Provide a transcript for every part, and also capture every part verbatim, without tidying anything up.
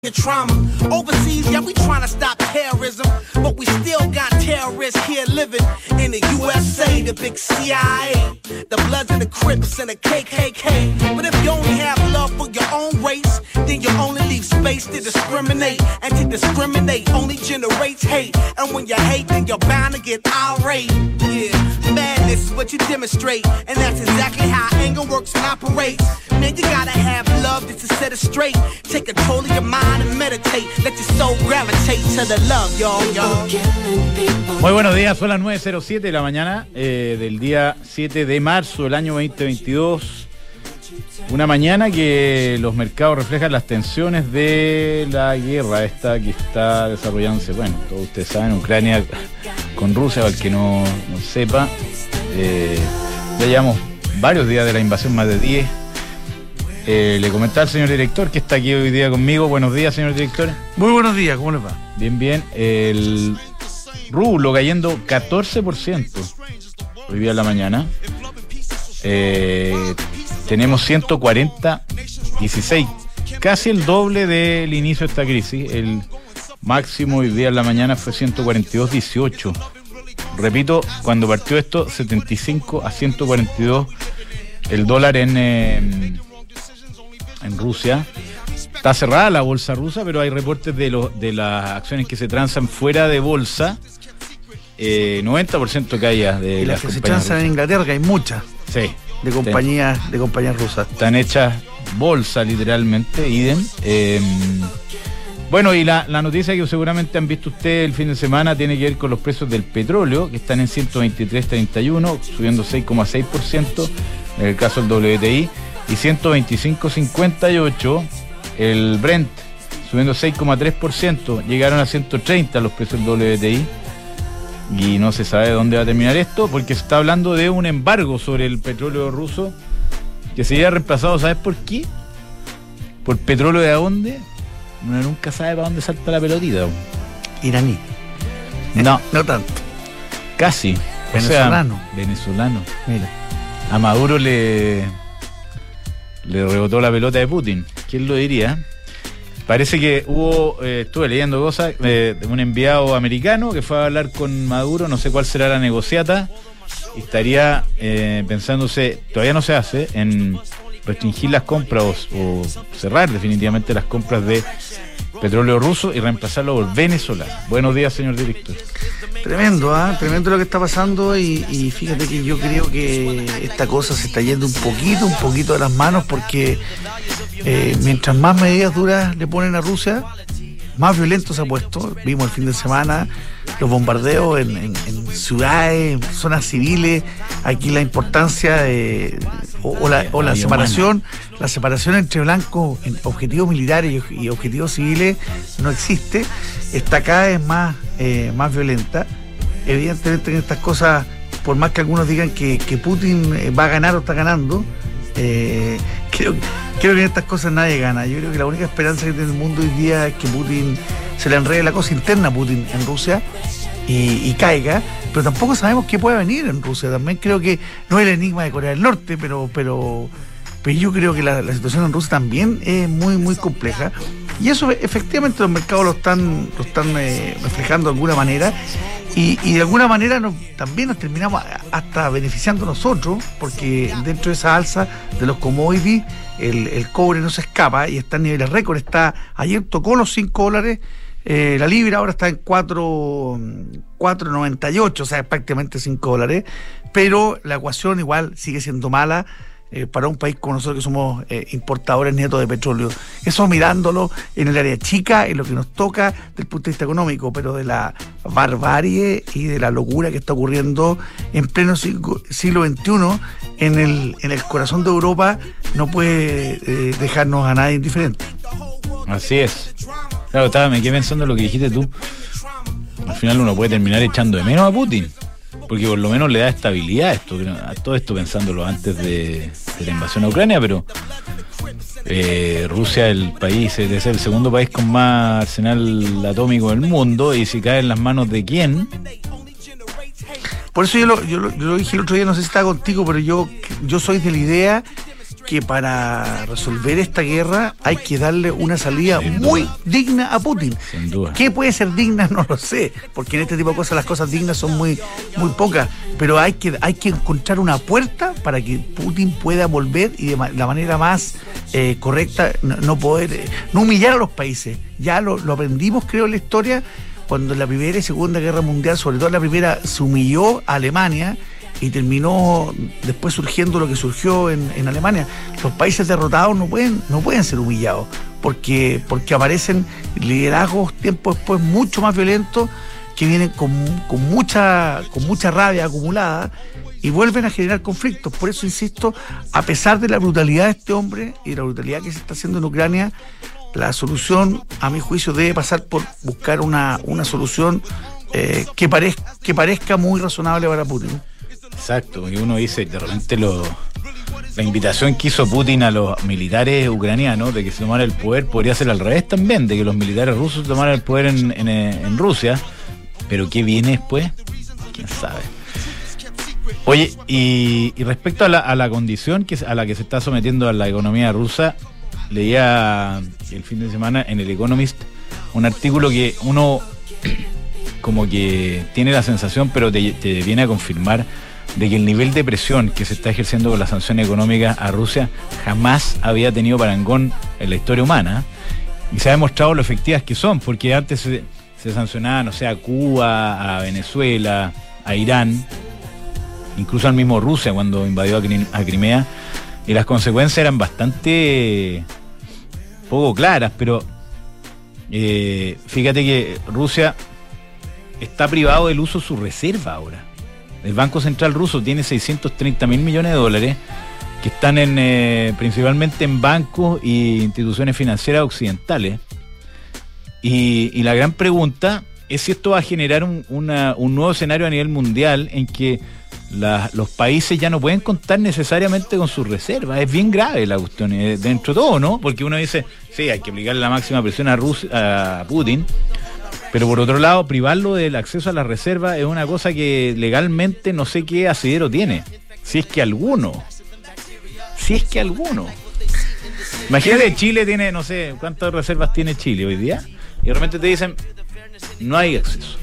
Trauma overseas, yeah, we trying to stop terrorism, but we still got terrorists here living in the U S A, the big C I A, the Bloods and the Crips and the K K K. But if you only have love for your own race, then you only leave space to discriminate, and to discriminate only generates hate. And when you hate, then you're bound to get irate. Yeah, madness is what you demonstrate, and that's exactly how anger works and operates. Man, you gotta have love just to set it straight. Take control of your mind and meditate. Let your soul gravitate to the love, y'all, y'all. Muy buenos días, son las nueve cero siete de la mañana eh, del día siete de marzo del año veinte veintidós. Una mañana que los mercados reflejan las tensiones de la guerra esta que está desarrollándose. Bueno, todos ustedes saben, Ucrania con Rusia, para el que no, no sepa. Eh, ya llevamos varios días de la invasión, más de diez. Eh, le comentaba al señor director que está aquí hoy día conmigo. Buenos días, señor director. Muy buenos días, ¿cómo les va? Bien, bien. El rublo cayendo catorce por ciento hoy día en la mañana. Eh, tenemos ciento cuarenta dieciséis, casi el doble del inicio de esta crisis. El máximo hoy día en la mañana fue ciento cuarenta y dos dieciocho. Repito, cuando partió esto, setenta y cinco a ciento cuarenta y dos el dólar en... Eh, en Rusia. Está cerrada la bolsa rusa, pero hay reportes de, los, de las acciones que se transan fuera de bolsa. Eh, noventa por ciento caídas de y las, las que se transan rusas en Inglaterra, que hay muchas. Sí. De compañías, sí. de compañías rusas. Están hechas bolsa, literalmente, idem. Eh, bueno, y la, la noticia que seguramente han visto ustedes el fin de semana tiene que ver con los precios del petróleo, que están en ciento veintitrés treinta y uno, subiendo seis coma seis por ciento en el caso del W T I. Y ciento veinticinco cincuenta y ocho el Brent, subiendo seis coma tres por ciento. Llegaron a ciento treinta los precios del W T I. Y no se sabe dónde va a terminar esto, porque se está hablando de un embargo sobre el petróleo ruso que sería reemplazado, ¿sabes por qué? ¿Por petróleo de a dónde? Uno nunca sabe para dónde salta la pelotita. Iraní. No. No tanto. Casi. Venezolano. O sea, venezolano. Mira. A Maduro le... le rebotó la pelota de Putin. ¿Quién lo diría? Parece que hubo, eh, estuve leyendo cosas, eh, de un enviado americano que fue a hablar con Maduro, no sé cuál será la negociata, y estaría eh, pensándose, todavía no se hace, en restringir las compras o, o cerrar definitivamente las compras de petróleo ruso y reemplazarlo por venezolano. Buenos días, señor director. Tremendo, ¿ah? ¿eh? Tremendo lo que está pasando y, y fíjate que yo creo que esta cosa se está yendo un poquito, un poquito de las manos porque eh, mientras más medidas duras le ponen a Rusia, más violento se ha puesto. Vimos el fin de semana los bombardeos en, en, en ciudades, en zonas civiles. Aquí la importancia de, o, o la, o la separación, la separación entre blancos, en objetivos militares y, y objetivos civiles no existe. Está cada vez más, eh, más violenta. Evidentemente en estas cosas, por más que algunos digan que, que Putin va a ganar o está ganando, eh, creo, creo que en estas cosas nadie gana. Yo creo que la única esperanza que tiene el mundo hoy día es que Putin se le enrede la cosa interna a Putin en Rusia y, y caiga, pero tampoco sabemos qué puede venir en Rusia. También creo que no es el enigma de Corea del Norte, pero pero, pero yo creo que la, la situación en Rusia también es muy muy compleja y eso efectivamente los mercados lo están lo están eh, reflejando de alguna manera y, y de alguna manera nos, también nos terminamos hasta beneficiando nosotros porque dentro de esa alza de los commodities el, el cobre no se escapa y está en niveles récord. Está, ayer tocó los cinco dólares. Eh, la libra ahora está en cuatro noventa y ocho, o sea, prácticamente cinco dólares, pero la ecuación igual sigue siendo mala eh, para un país como nosotros que somos eh, importadores netos de petróleo. Eso mirándolo en el área chica, en lo que nos toca desde el punto de vista económico, pero de la barbarie y de la locura que está ocurriendo en pleno siglo veintiuno en el, en el corazón de Europa no puede eh, dejarnos a nadie indiferente. Así es. Claro, estaba, me quedé pensando en lo que dijiste tú. Al final uno puede terminar echando de menos a Putin, porque por lo menos le da estabilidad a esto, a todo esto pensándolo antes de, de la invasión a Ucrania, pero eh, Rusia es el país, es el segundo país con más arsenal atómico del mundo, y si cae en las manos de quién. Por eso yo lo, yo lo, yo lo dije el otro día, no sé si estaba contigo, pero yo, yo soy de la idea que para resolver esta guerra hay que darle una salida muy digna a Putin. Sin duda. ¿Qué puede ser digna? No lo sé, porque en este tipo de cosas las cosas dignas son muy, muy pocas, pero hay que, hay que encontrar una puerta para que Putin pueda volver y de ma- la manera más eh, correcta, no, no poder, eh, no humillar a los países. Ya lo, lo aprendimos, creo, en la historia, cuando en la Primera y Segunda Guerra Mundial, sobre todo en la primera, se humilló a Alemania y terminó después surgiendo lo que surgió en, en Alemania. Los países derrotados no pueden, no pueden ser humillados, porque, porque aparecen liderazgos tiempo después mucho más violentos que vienen con, con, mucha, con mucha rabia acumulada y vuelven a generar conflictos. Por eso insisto, a pesar de la brutalidad de este hombre y la brutalidad que se está haciendo en Ucrania, la solución, a mi juicio, debe pasar por buscar una, una solución eh, que, parez, que parezca muy razonable para Putin. Exacto, y uno dice, de repente lo, la invitación que hizo Putin a los militares ucranianos de que se tomara el poder podría ser al revés también, de que los militares rusos tomaran el poder en, en, en Rusia, pero ¿qué viene después? ¿Quién sabe? Oye, y, y respecto a la, a la condición que, a la que se está sometiendo a la economía rusa, leía el fin de semana en el Economist un artículo que uno como que tiene la sensación, pero te, te viene a confirmar de que el nivel de presión que se está ejerciendo con las sanciones económicas a Rusia jamás había tenido parangón en la historia humana, y se ha demostrado lo efectivas que son, porque antes se, se sancionaba, no sé, a Cuba, a Venezuela, a Irán, incluso al mismo Rusia cuando invadió a, Crim- a Crimea, y las consecuencias eran bastante poco claras, pero eh, fíjate que Rusia está privado del uso de su reserva ahora. El Banco Central ruso tiene seiscientos treinta mil millones de dólares que están en eh, principalmente en bancos e instituciones financieras occidentales. Y, y la gran pregunta es si esto va a generar un, una, un nuevo escenario a nivel mundial en que la, los países ya no pueden contar necesariamente con sus reservas. Es bien grave la cuestión, eh, dentro de todo, ¿no? Porque uno dice, sí, hay que aplicarle la máxima presión a, Rus- a Putin, pero por otro lado, privarlo del acceso a la reserva es una cosa que legalmente no sé qué asidero tiene. Si es que alguno. Si es que alguno. Imagínate, Chile tiene, no sé, ¿cuántas reservas tiene Chile hoy día? Y de repente te dicen, no hay acceso.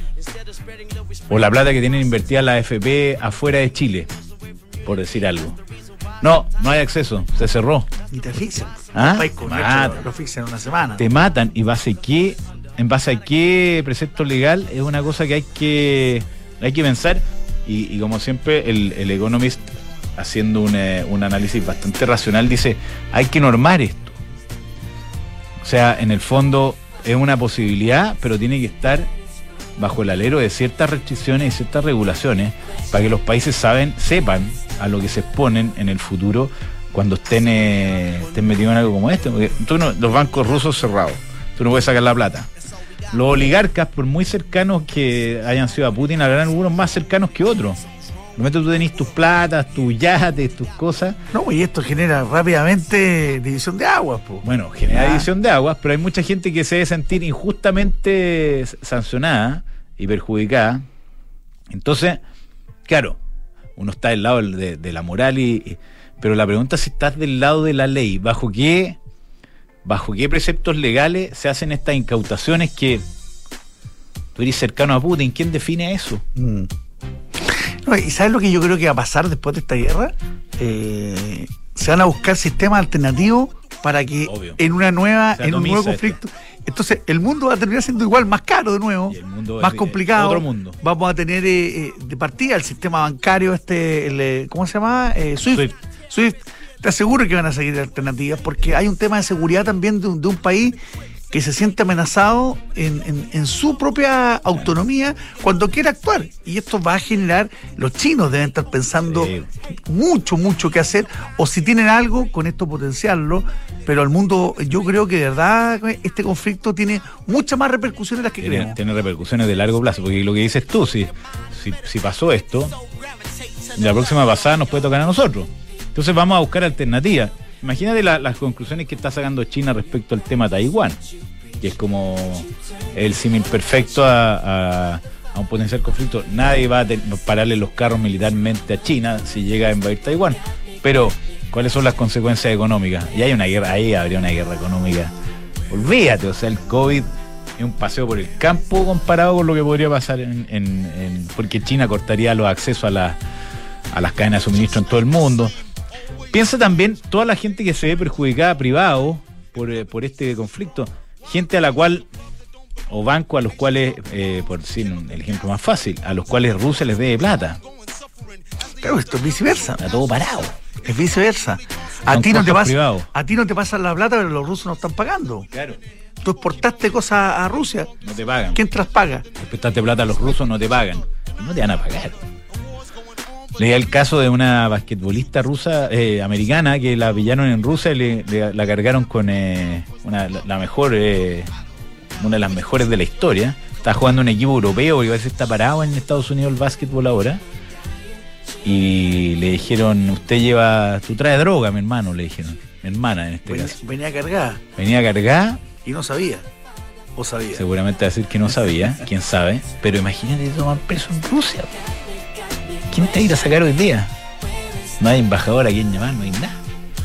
O la plata que tienen invertida la A F P afuera de Chile, por decir algo. No, no hay acceso, se cerró. Y te asfixian. ¿Ah? El país con Te esto matan. lo asfixian en una semana. Te matan, y base qué, en base a qué precepto legal es una cosa que hay que hay que pensar, y, y como siempre el, el Economist, haciendo un, eh, un análisis bastante racional, dice, hay que normar esto. O sea, en el fondo es una posibilidad, pero tiene que estar bajo el alero de ciertas restricciones y ciertas regulaciones para que los países saben, sepan a lo que se exponen en el futuro cuando estén, eh, estén metidos en algo como este. Porque tú no, los bancos rusos cerrados, tú no puedes sacar la plata. Los oligarcas, por muy cercanos que hayan sido a Putin, habrán algunos más cercanos que otros. De repente tú tenés tus platas, tus yates, tus cosas. No, y esto genera rápidamente división de aguas, pues. Bueno, genera Ah. división de aguas, pero hay mucha gente que se debe sentir injustamente sancionada y perjudicada. Entonces, claro, uno está del lado de, de la moral, y, y, pero la pregunta es si estás del lado de la ley. ¿Bajo qué, bajo qué preceptos legales se hacen estas incautaciones que tú eres cercano a Putin? ¿Quién define eso? Mm. No, ¿y sabes lo que yo creo que va a pasar después de esta guerra? Eh, se van a buscar sistemas alternativos para que Obvio. en una nueva, Se en un nuevo atomiza conflicto. Entonces, el mundo va a terminar siendo igual, más caro de nuevo, Y el mundo más es- complicado. otro mundo. Vamos a tener eh, eh, de partida el sistema bancario, este, el, eh, ¿cómo se llama? Eh, Swift. Swift. Swift. Te aseguro que van a seguir alternativas, porque hay un tema de seguridad también de un, de un país que se siente amenazado en, en, en su propia autonomía cuando quiere actuar. Y esto va a generar, los chinos deben estar pensando Sí. mucho, mucho que hacer, o si tienen algo, con esto potenciarlo, pero al mundo, yo creo que de verdad este conflicto tiene muchas más repercusiones de las que Tiene, creemos. tiene repercusiones de largo plazo, porque lo que dices tú, si, si, si pasó esto, la próxima pasada nos puede tocar a nosotros. Entonces vamos a buscar alternativas. Imagínate la, las conclusiones que está sacando China respecto al tema Taiwán, que es como el símil perfecto a, a, a un potencial conflicto. Nadie va a ten, pararle los carros militarmente a China si llega a invadir Taiwán, pero ¿Cuáles son las consecuencias económicas? Y hay una guerra, ahí habría una guerra económica. Olvídate, o sea, el COVID es un paseo por el campo comparado con lo que podría pasar en, en, en porque China cortaría los accesos a, la, a las cadenas de suministro en todo el mundo. Piensa también toda la gente que se ve perjudicada privado por, por este conflicto, gente a la cual, o bancos a los cuales, eh, por decir el ejemplo más fácil, a los cuales Rusia les debe plata. Claro, esto es viceversa. Está todo parado. Es viceversa. A Son ti, no te costos pasa, privados. a ti no te pasan la plata, pero los rusos no están pagando. Claro. Tú exportaste cosas a Rusia. No te pagan. ¿Quién te las paga? Prestaste plata a los rusos, no te pagan. No te van a pagar. Leí el caso de una basquetbolista rusa, eh, americana, que la pillaron en Rusia y le, le- la cargaron con eh, una, la, la mejor, eh, una de las mejores de la historia. Está jugando un equipo europeo y a veces está parado en Estados Unidos el básquetbol ahora. Y le dijeron, usted lleva, tú traes droga, mi hermano, le dijeron. Mi hermana en este Venía, caso. venía cargada Venía cargada, y no sabía. O sabía. seguramente va a decir que no sabía, quién sabe. Pero imagínate tomar preso en Rusia. ¿Quién te va a ir a sacar hoy día? No hay embajador a quien llamar, no hay nada.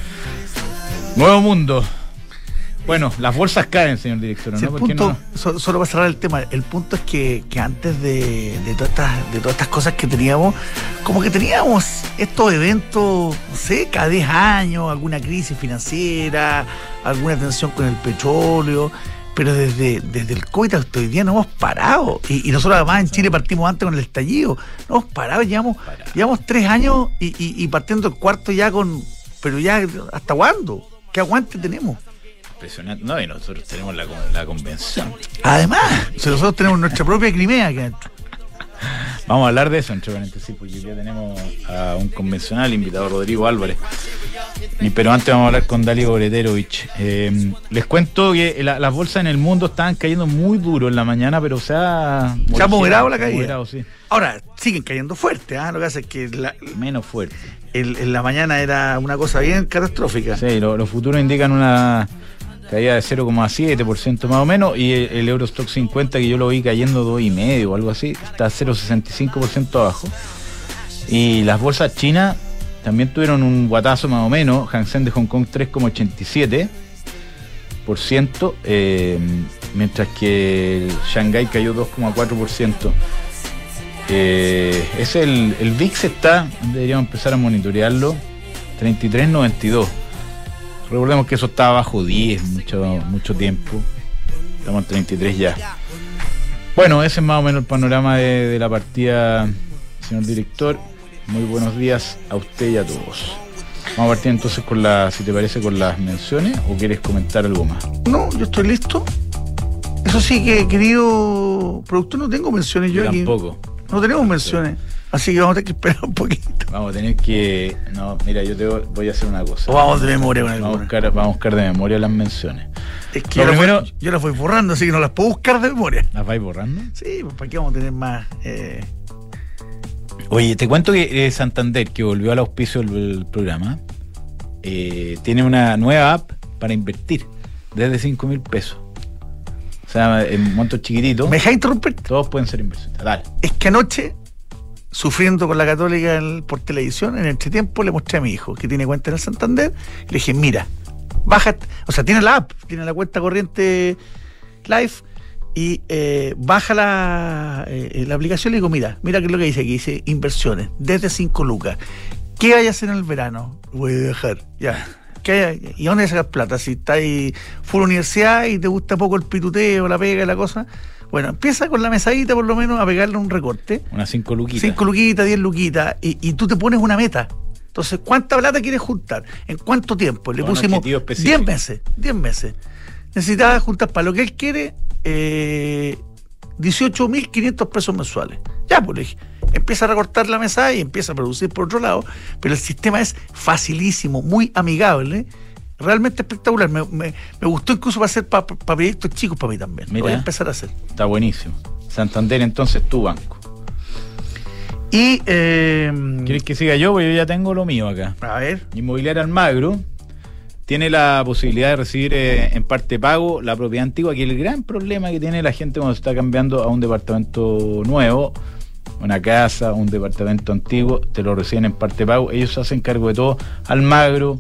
Nuevo mundo. Bueno, las bolsas caen, señor director, ¿no? Sí, el ¿Por qué punto, no? so- solo para cerrar el tema, el punto es que, que antes de, de, todas estas, de todas estas cosas que teníamos, como que teníamos estos eventos, no sé, cada diez años, alguna crisis financiera, alguna tensión con el petróleo, pero desde, desde el COVID hasta hoy día no hemos parado. Y, y nosotros además en Chile partimos antes con el estallido, no hemos parado, llevamos, Parado. llevamos tres años y, y, y partiendo el cuarto ya con, pero ya, ¿hasta cuándo? ¿Qué aguante tenemos? Impresionante. No, y nosotros tenemos la, con- la convención. Además, si nosotros tenemos nuestra propia Crimea aquí adentro. Vamos a hablar de eso, entre paréntesis, porque ya tenemos a un convencional invitado, Rodrigo Álvarez. Y, pero antes vamos a hablar con Dalio Boreterovich. Eh, les cuento que la- las bolsas en el mundo estaban cayendo muy duro en la mañana, pero se ha... Se ha moderado la caída. Moderado, sí. Ahora, siguen cayendo fuerte, ¿ah? Lo que hace es que la- Menos fuerte. el- en la mañana era una cosa bien catastrófica. Sí, lo- los futuros indican una caída de cero coma siete por ciento más o menos, y el, el Eurostock cincuenta, que yo lo vi cayendo dos coma cinco por ciento o algo así, está cero coma sesenta y cinco por ciento abajo. Y las bolsas chinas también tuvieron un guatazo más o menos. Hang Seng de Hong Kong tres coma ochenta y siete por ciento, eh, mientras que el Shanghai cayó dos coma cuatro por ciento. Eh, es el, el V I X está, deberíamos empezar a monitorearlo, treinta y tres coma noventa y dos. Recordemos que eso estaba bajo diez mucho, mucho tiempo. Estamos en treinta y tres ya. Bueno, ese es más o menos el panorama de, de la partida, señor director. Muy buenos días a usted y a todos. Vamos a partir entonces con la, si te parece, con las menciones, o quieres comentar algo más. No, yo estoy listo. Eso sí, que querido productor, no tengo menciones yo, Yo aquí. tampoco. No tenemos menciones. Así que vamos a tener que esperar un poquito. Vamos a tener que... No, mira, yo te voy a hacer una cosa. O vamos de memoria con Vamos a alguna. buscar, vamos a buscar de memoria las menciones. Es que Lo yo, primero- las voy, yo las voy borrando, así que no las puedo buscar de memoria. ¿Las vais borrando? Sí, pues ¿para qué vamos a tener más? Eh... Oye, te cuento que eh, Santander, que volvió al auspicio del, del programa, eh, tiene una nueva app para invertir desde cinco mil pesos. O sea, en montos chiquititos, ¿Me dejas interrumpir? todos pueden ser inversionistas. Dale. Es que anoche, sufriendo con la Católica en- por televisión, en el entretiempo le mostré a mi hijo que tiene cuenta en el Santander. Le dije, mira, baja, o sea, tiene la app, tiene la cuenta corriente Live y eh, baja la, eh, la aplicación. Le digo, mira, mira qué es lo que dice aquí, dice inversiones, desde cinco lucas. ¿Qué vayas a hacer en el verano? Voy a dejar, ya. ¿Qué hay? ¿Y dónde sacas plata? Si estás ahí full universidad y te gusta poco el pituteo, la pega y la cosa. Bueno, empieza con la mesadita por lo menos a pegarle un recorte. Unas cinco luquitas. Cinco luquitas, diez luquitas, y, y tú te pones una meta. Entonces, ¿cuánta plata quieres juntar? ¿En cuánto tiempo? Le Con un pusimos objetivo específico. diez meses, diez meses. Necesitaba juntar para lo que él quiere eh, dieciocho mil quinientos pesos mensuales. Ya, pues le dije, empieza a recortar la mesa y empieza a producir por otro lado, pero el sistema es facilísimo, muy amigable, realmente espectacular. Me, me, me gustó incluso para hacer para pa proyectos chicos para mí también. Lo Mira. voy a empezar a hacer. Está buenísimo. Santander, entonces, tu banco. Y, eh, ¿Quieres que siga yo? Porque yo ya tengo lo mío acá. a ver, Inmobiliaria Almagro tiene la posibilidad de recibir eh, en parte pago la propiedad antigua, que es el gran problema que tiene la gente cuando se está cambiando a un departamento nuevo, una casa, un departamento antiguo, te lo reciben en parte pago. Ellos se hacen cargo de todo. Almagro,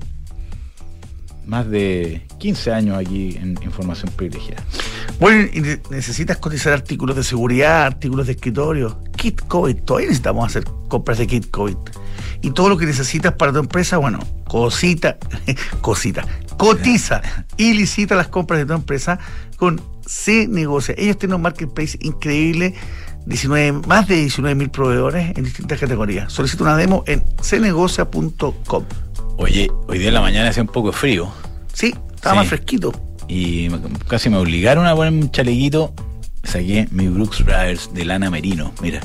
más de quince años aquí en información privilegiada. Bueno, y necesitas cotizar artículos de seguridad, artículos de escritorio, kit COVID. Todavía necesitamos hacer compras de kit COVID. Y todo lo que necesitas para tu empresa, bueno, cosita, cosita, cotiza y licita las compras de tu empresa con C Negocia. Ellos tienen un marketplace increíble, diecinueve, más de diecinueve mil proveedores en distintas categorías. Solicita una demo en c negocia punto com. Oye, hoy día en la mañana hacía un poco de frío. Sí, estaba sí. más fresquito. Y me, casi me obligaron a ponerme un chalequito. Saqué mi Brooks Brothers de lana merino, mira.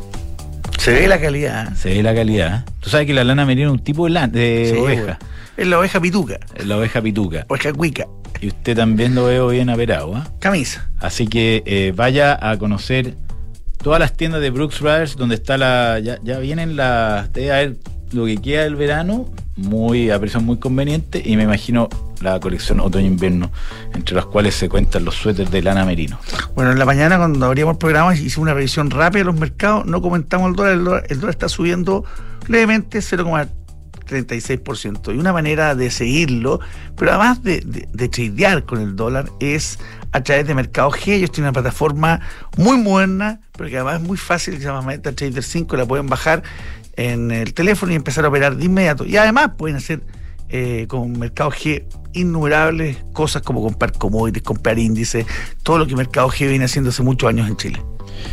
Se ve la calidad. ¿eh? Se ve la calidad. Tú sabes que la lana merino es un tipo de, lana, de sí, oveja. Bueno. Es la oveja pituca. Es la oveja pituca. Oveja cuica. Y usted también lo veo bien aperado, ¿eh? Camisa. Así que eh, vaya a conocer todas las tiendas de Brooks Brothers, donde está la... Ya, ya vienen las... Debe haber lo que queda del verano, muy a precios muy convenientes, y me imagino la colección otoño-invierno, entre las cuales se cuentan los suéteres de lana merino. Bueno, en la mañana cuando abríamos el programa hicimos una revisión rápida de los mercados, no comentamos el dólar, el dólar, el dólar está subiendo levemente cero coma treinta y seis por ciento, y una manera de seguirlo, pero además de, de, de tradear con el dólar, es a través de Mercado G. Ellos tienen una plataforma muy moderna, pero que además es muy fácil, que se llama MetaTrader cinco, la pueden bajar en el teléfono y empezar a operar de inmediato. Y además pueden hacer eh, con Mercado G innumerables cosas como comprar commodities, comprar índices, todo lo que Mercado G viene haciendo hace muchos años en Chile.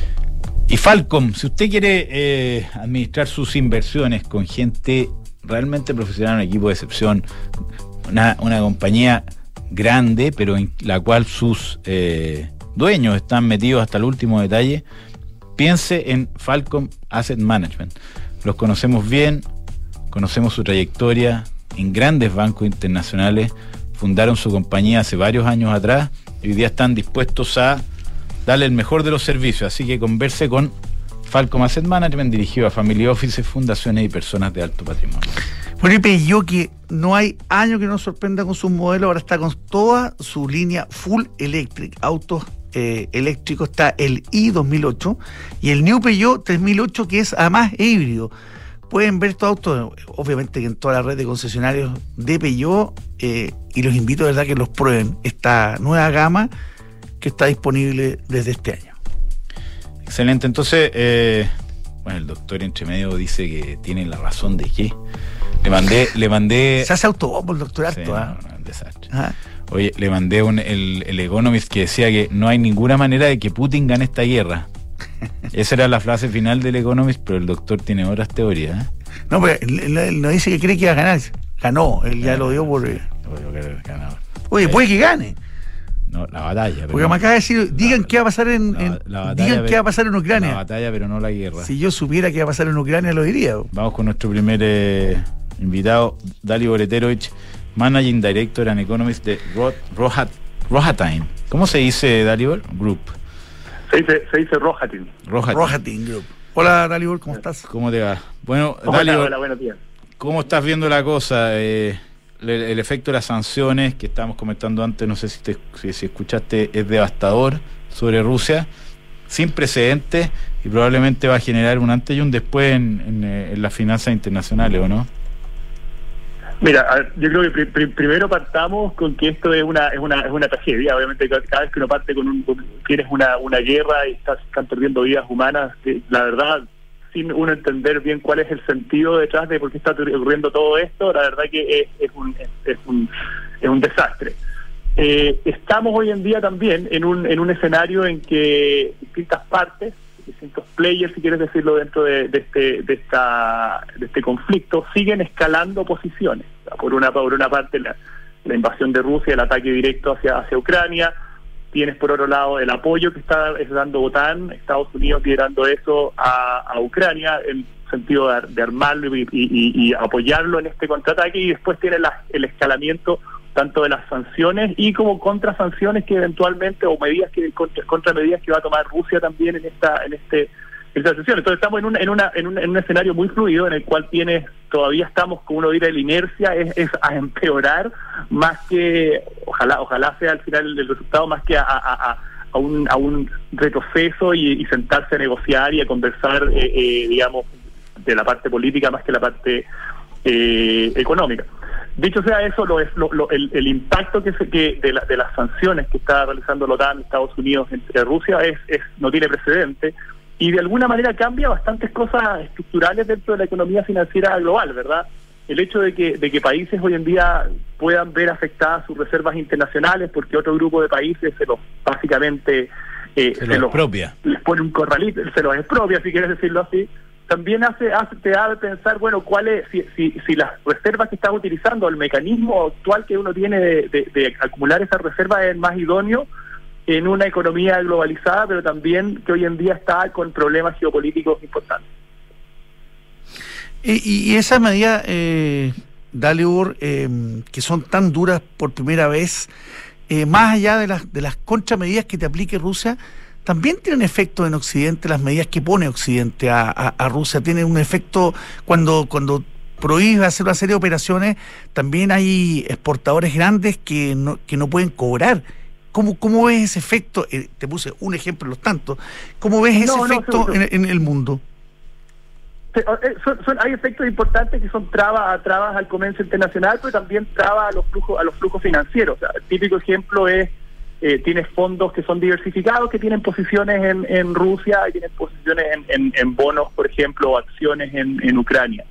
Y Falcom, si usted quiere eh, administrar sus inversiones con gente realmente profesional, un equipo de excepción, una, una compañía grande, pero en la cual sus eh, dueños están metidos hasta el último detalle, piense en Falcom Asset Management. Los conocemos bien, conocemos su trayectoria en grandes bancos internacionales, fundaron su compañía hace varios años atrás y hoy día están dispuestos a darle el mejor de los servicios, así que converse con Falcom Asset Management, dirigido a family offices, fundaciones y personas de alto patrimonio. Bueno, y Peugeot, que no hay año que nos sorprenda con sus modelos, ahora está con toda su línea full electric, autos eh, eléctricos, está el i dos mil ocho y el New Peugeot tres mil ocho, que es además híbrido. Pueden ver estos autos, obviamente, en toda la red de concesionarios de Peugeot, eh, y los invito de verdad que los prueben, esta nueva gama que está disponible desde este año. Excelente, entonces, eh, bueno, el doctor entre medio dice que tiene la razón de qué. Le mandé, le mandé. Se hace autobombo el doctor harto, sí, ¿eh? no, no, un desastre. Ajá. Oye, le mandé un, el, el Economist que decía que no hay ninguna manera de que Putin gane esta guerra. Esa era la frase final del Economist, pero el doctor tiene otras teorías, ¿eh? No, pero él, él no dice que cree que va a ganar. Ganó, él ya eh, lo dio por. Eh. Oye, puede que gane. No, la batalla. Pero porque me acaba de decir, digan la, qué va a pasar en, la, en la batalla, digan qué va a pasar en Ucrania. La batalla, pero no la guerra. Si yo supiera qué va a pasar en Ucrania, lo diría. Vamos con nuestro primer eh, invitado, Dalibor Boreterovich, Managing Director and Economist de Rohat, Rohatyn. ¿Cómo se dice, Dalibor? Group. Se dice, se dice Rohatyn. Rohatyn. Rohatyn Group. Hola, Dalibor, ¿cómo estás? ¿Cómo te va? Bueno, hola, Dalibor, hola, buenos días. ¿Cómo estás viendo la cosa? Eh, el, el efecto de las sanciones que estábamos comentando antes, no sé si, te, si, si escuchaste, es devastador sobre Rusia, sin precedentes, y probablemente va a generar un antes y un después en, en, en las finanzas internacionales, ¿o no? Mira, yo creo que pri, pri, primero partamos con que esto es una es una es una tragedia. Obviamente cada vez que uno parte con un tienes una una guerra y estás, están perdiendo vidas humanas, la verdad, sin uno entender bien cuál es el sentido detrás de por qué está ocurriendo todo esto, la verdad que es, es un es, es un es un desastre. Eh, estamos hoy en día también en un en un escenario en que distintas partes, distintos players, si quieres decirlo, dentro de, de este de esta de este conflicto siguen escalando posiciones. Por una por una parte la, la invasión de Rusia, el ataque directo hacia hacia Ucrania. Tienes por otro lado el apoyo que está dando OTAN, Estados Unidos liderando eso a, a Ucrania, el sentido de, de armarlo y, y, y apoyarlo en este contraataque, y después tienes la, el escalamiento tanto de las sanciones y como contrasanciones que eventualmente, o medidas que contra, contramedidas que va a tomar Rusia también en esta en este en esta sesión. Entonces estamos en un en una en un, en un escenario muy fluido en el cual tienes todavía estamos, como uno diría, la inercia es, es a empeorar más que ojalá ojalá sea al final el resultado más que a, a, a, a un, a un retroceso y, y sentarse a negociar y a conversar, eh, eh, digamos, de la parte política más que la parte eh, económica. Dicho sea eso, lo, lo, lo, el, el impacto que, se, que de, la, de las sanciones que está realizando la OTAN, Estados Unidos entre Rusia es, es no tiene precedente y de alguna manera cambia bastantes cosas estructurales dentro de la economía financiera global, ¿verdad? El hecho de que, de que países hoy en día puedan ver afectadas sus reservas internacionales porque otro grupo de países se los básicamente eh, se, se los expropia, les pone un corralito, se los expropia, si quieres decirlo así. También hace, hace te da de pensar, bueno, cuál es, si, si, si las reservas que estás utilizando, el mecanismo actual que uno tiene de, de, de acumular esas reservas es más idóneo en una economía globalizada, pero también que hoy en día está con problemas geopolíticos importantes. Y, y esas medidas, eh, Dalibor, eh, que son tan duras por primera vez, eh, más allá de las, de las contramedidas que te aplique Rusia, también tienen efecto en Occidente, las medidas que pone Occidente a, a, a Rusia. Tienen un efecto cuando cuando prohíbe hacer una serie de operaciones, también hay exportadores grandes que no, que no pueden cobrar. ¿Cómo, cómo ves ese efecto? Eh, te puse un ejemplo de los tantos. ¿Cómo ves ese no, efecto no, en, en el mundo? Son, son, hay efectos importantes que son trabas, trabas al comercio internacional, pero también trabas a los flujos, a los flujos financieros. O sea, el típico ejemplo es Eh, tienes fondos que son diversificados, que tienen posiciones en, en Rusia y tienen posiciones en, en, en bonos, por ejemplo, o acciones en, en Ucrania.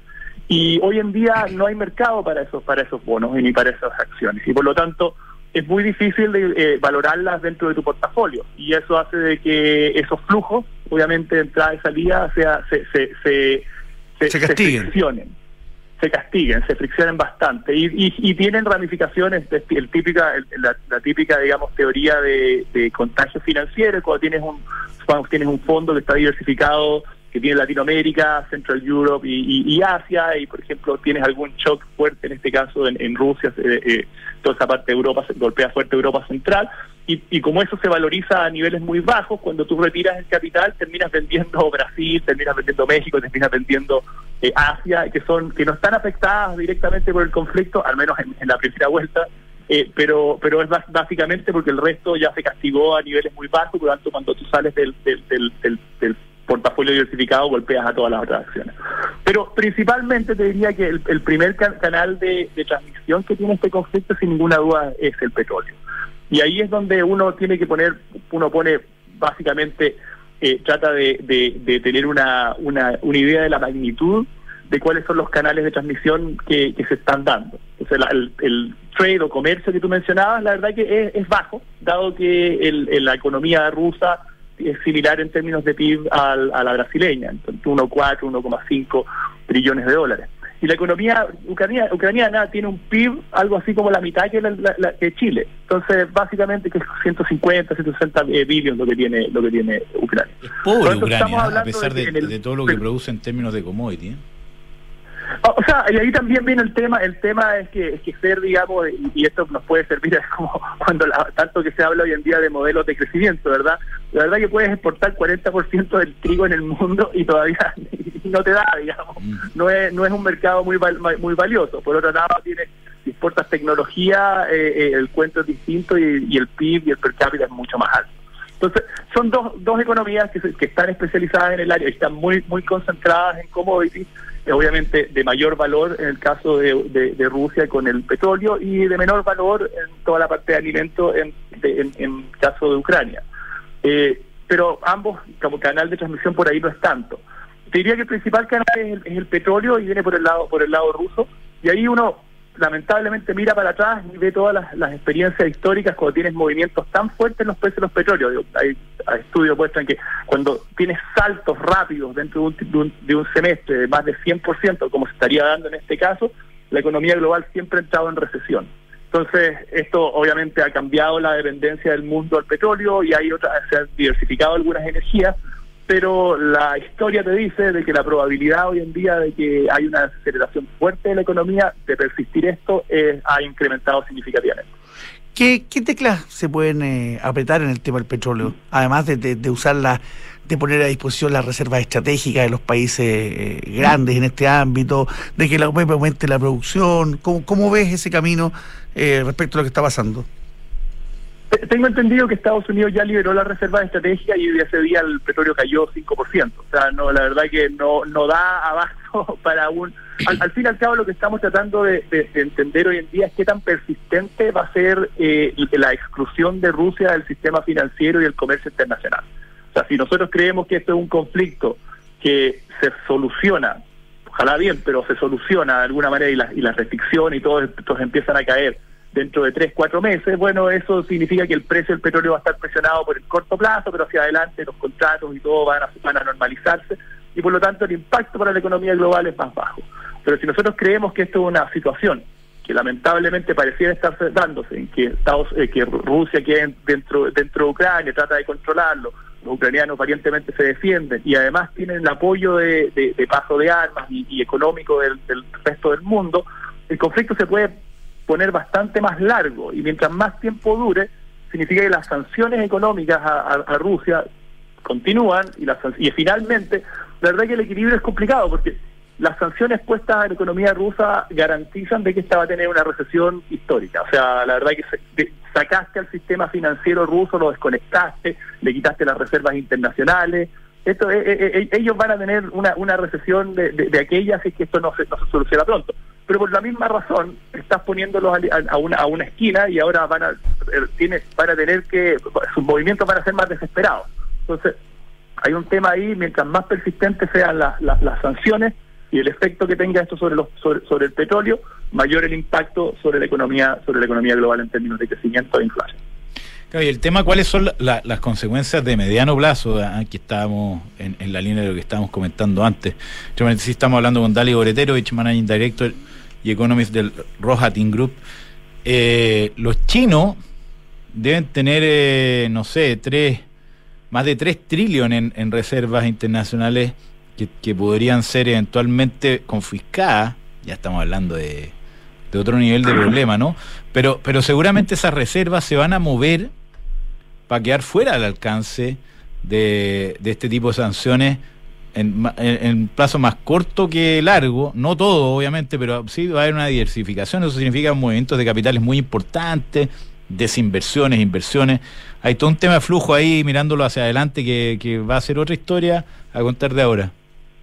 Y hoy en día no hay mercado para esos para esos bonos y ni para esas acciones. Y por lo tanto, es muy difícil de, eh, valorarlas dentro de tu portafolio. Y eso hace de que esos flujos, obviamente, de entrada y salida, sea, se, se, se, se, se castiguen. Se friccionen. se castiguen, se friccionen bastante y, y, y tienen ramificaciones, de, el típica, el, la, la típica, digamos, teoría de, de contagio financiero, cuando tienes un cuando tienes un fondo que está diversificado, que tiene Latinoamérica, Central Europe y, y, y Asia, y por ejemplo tienes algún shock fuerte, en este caso en, en Rusia, eh, eh, toda esa parte de Europa, se golpea fuerte Europa Central, y, y como eso se valoriza a niveles muy bajos, cuando tú retiras el capital, terminas vendiendo Brasil, terminas vendiendo México, terminas vendiendo eh, Asia, que son que no están afectadas directamente por el conflicto, al menos en, en la primera vuelta, eh, pero pero es básicamente porque el resto ya se castigó a niveles muy bajos, por lo tanto cuando tú sales del del, del, del, del portafolio diversificado golpeas a todas las otras acciones. Pero principalmente te diría que el, el primer can- canal de, de transmisión que tiene este conflicto sin ninguna duda es el petróleo. Y ahí es donde uno tiene que poner, uno pone básicamente, eh, trata de, de, de tener una, una, una idea de la magnitud de cuáles son los canales de transmisión que, que se están dando. Entonces la, el, el trade o comercio que tú mencionabas, la verdad que es, es bajo, dado que el, el, la economía rusa es similar en términos de P I B a, a la brasileña, entonces uno coma cuatro, uno coma cinco trillones de dólares. Y la economía ucraniana, ucraniana tiene un P I B algo así como la mitad que la, la, la que Chile. Entonces, básicamente que es ciento cincuenta, ciento sesenta billones lo que tiene lo que tiene Ucrania. Es pobre Ucrania, a pesar de, de, el, de todo lo que pero, produce en términos de commodity, ¿eh? O sea, y ahí también viene el tema, el tema es que, es que ser, digamos, y, y esto nos puede servir, es como cuando la, tanto que se habla hoy en día de modelos de crecimiento, ¿verdad? La verdad que puedes exportar cuarenta por ciento del trigo en el mundo y todavía no te da, digamos, no es no es un mercado muy muy valioso. Por otro lado, tienes, si exportas tecnología, eh, eh, el cuento es distinto y, y el P I B y el per cápita es mucho más alto. Entonces, son dos dos economías que, se, que están especializadas en el área y están muy muy concentradas en commodities, obviamente de mayor valor en el caso de, de, de Rusia con el petróleo y de menor valor en toda la parte de alimentos en, de, en, en caso de Ucrania. Eh, pero ambos, como canal de transmisión por ahí no es tanto. Te diría que el principal canal es el, es el petróleo y viene por el lado por el lado ruso, y ahí uno lamentablemente mira para atrás y ve todas las, las experiencias históricas cuando tienes movimientos tan fuertes en los precios de los petróleos. Hay, hay estudios que muestran que cuando tienes saltos rápidos dentro de un, de un, de un semestre de más de cien por ciento, como se estaría dando en este caso, la economía global siempre ha entrado en recesión. Entonces, esto obviamente ha cambiado la dependencia del mundo al petróleo y hay otras, se han diversificado algunas energías, pero la historia te dice de que la probabilidad hoy en día de que hay una aceleración fuerte de la economía, de persistir esto, eh, ha incrementado significativamente. ¿Qué, qué teclas se pueden eh, apretar en el tema del petróleo? Además de, de, de usarla, de poner a disposición las reservas estratégicas de los países eh, grandes en este ámbito, de que la O P E P aumente la producción. ¿Cómo, cómo ves ese camino eh, respecto a lo que está pasando? Tengo entendido que Estados Unidos ya liberó la reserva de estrategia y ese día el petróleo cayó cinco por ciento. O sea, no, la verdad que no, no da abasto para un... Al, al fin y al cabo lo que estamos tratando de, de, de entender hoy en día es qué tan persistente va a ser eh, la exclusión de Rusia del sistema financiero y el comercio internacional. O sea, si nosotros creemos que esto es un conflicto que se soluciona, ojalá bien, pero se soluciona de alguna manera y, la, y las restricciones y todos, todos empiezan a caer dentro de tres, cuatro meses, bueno, eso significa que el precio del petróleo va a estar presionado por el corto plazo, pero hacia adelante los contratos y todo van a, van a normalizarse y por lo tanto el impacto para la economía global es más bajo. Pero si nosotros creemos que esto es una situación que lamentablemente pareciera estar dándose, en que Estados, eh, que Rusia quede dentro, dentro de Ucrania, trata de controlarlo, los ucranianos valientemente se defienden y además tienen el apoyo de, de, de paso de armas y, y económico del, del resto del mundo, el conflicto se puede poner bastante más largo y mientras más tiempo dure, significa que las sanciones económicas a, a, a Rusia continúan y, las, y finalmente, la verdad que el equilibrio es complicado porque las sanciones puestas a la economía rusa garantizan de que esta va a tener una recesión histórica. O sea, la verdad que se, de, sacaste al sistema financiero ruso, lo desconectaste, le quitaste las reservas internacionales. Esto, eh, eh, ellos van a tener una, una recesión de, de, de aquellas si es que esto no se, no se soluciona pronto. Pero por la misma razón estás poniéndolos a, a, una, a una esquina y ahora van a, tiene, van a tener que, sus movimientos van a ser más desesperados. Entonces, hay un tema ahí, mientras más persistentes sean las, las, las sanciones y el efecto que tenga esto sobre, los, sobre, sobre el petróleo, mayor el impacto sobre la economía, sobre la economía global en términos de crecimiento e inflación. Claro, y el tema, ¿cuáles son la, la, las consecuencias de mediano plazo? Aquí estábamos en, en la línea de lo que estábamos comentando antes. Sí, estamos hablando con Dalibor Oreterovich, Managing Director y Economist del Rohatyn Group. Eh, los chinos deben tener, eh, no sé, tres, más de tres trillones en, en reservas internacionales que, que podrían ser eventualmente confiscadas. Ya estamos hablando de, de otro nivel de problema, ¿no? Pero, pero seguramente esas reservas se van a mover para quedar fuera del alcance de, de este tipo de sanciones en, en, en plazo más corto que largo, no todo obviamente, pero sí va a haber una diversificación. Eso significa movimientos de capitales muy importantes, desinversiones, inversiones. Hay todo un tema de flujo ahí mirándolo hacia adelante que, que va a ser otra historia a contar de ahora.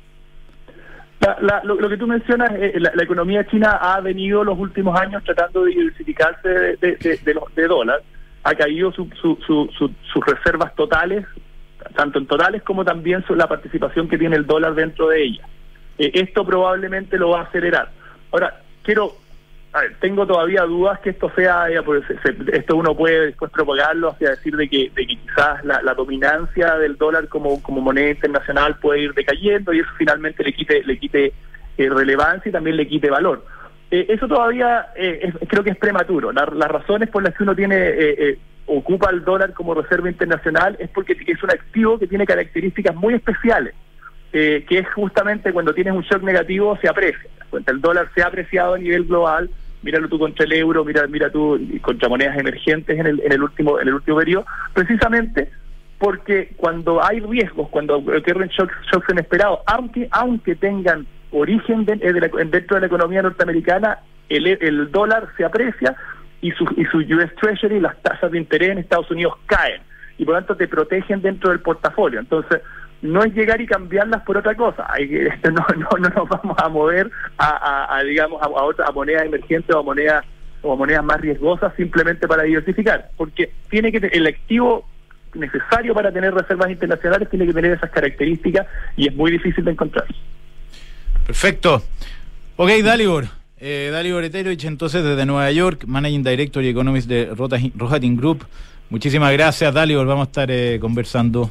La, la, lo, lo que tú mencionas, eh, la, la economía china ha venido los últimos años tratando de diversificarse de, de, de, de, los, de dólar, ha caído su, su, su, su, sus reservas totales, tanto en totales como también sobre la participación que tiene el dólar dentro de ella. Eh, esto probablemente lo va a acelerar. Ahora, quiero, a ver, tengo todavía dudas que esto sea, eh, pues, se, se, esto uno puede después propagarlo hacia decir de que, de que quizás la, la dominancia del dólar como, como moneda internacional puede ir decayendo y eso finalmente le quite, le quite eh, relevancia y también le quite valor. Eh, eso todavía eh, es, creo que es prematuro. La, las razones por las que uno tiene eh, eh, ocupa el dólar como reserva internacional es porque es un activo que tiene características muy especiales, eh, que es justamente cuando tienes un shock negativo se aprecia. El dólar se ha apreciado a nivel global, míralo tú contra el euro, mira mira tú contra monedas emergentes en el en el último en el último periodo, precisamente porque cuando hay riesgos, cuando ocurren shocks, shocks inesperados, aunque aunque tengan origen de, de la, dentro de la economía norteamericana, el, el dólar se aprecia y su, y su U S Treasury, las tasas de interés en Estados Unidos caen y por lo tanto te protegen dentro del portafolio. Entonces no es llegar y cambiarlas por otra cosa. Hay que, no, no, no nos vamos a mover a, a, a digamos a, a otra a monedas emergentes o a monedas o a monedas más riesgosas simplemente para diversificar, porque tiene que el activo necesario para tener reservas internacionales tiene que tener esas características y es muy difícil de encontrar. Perfecto. Ok, Dalibor. Eh, Dalibor Oreterovich, entonces desde Nueva York, Managing Director y Economist de Rohatyn Group. Muchísimas gracias, Dalibor. Vamos a estar eh, conversando.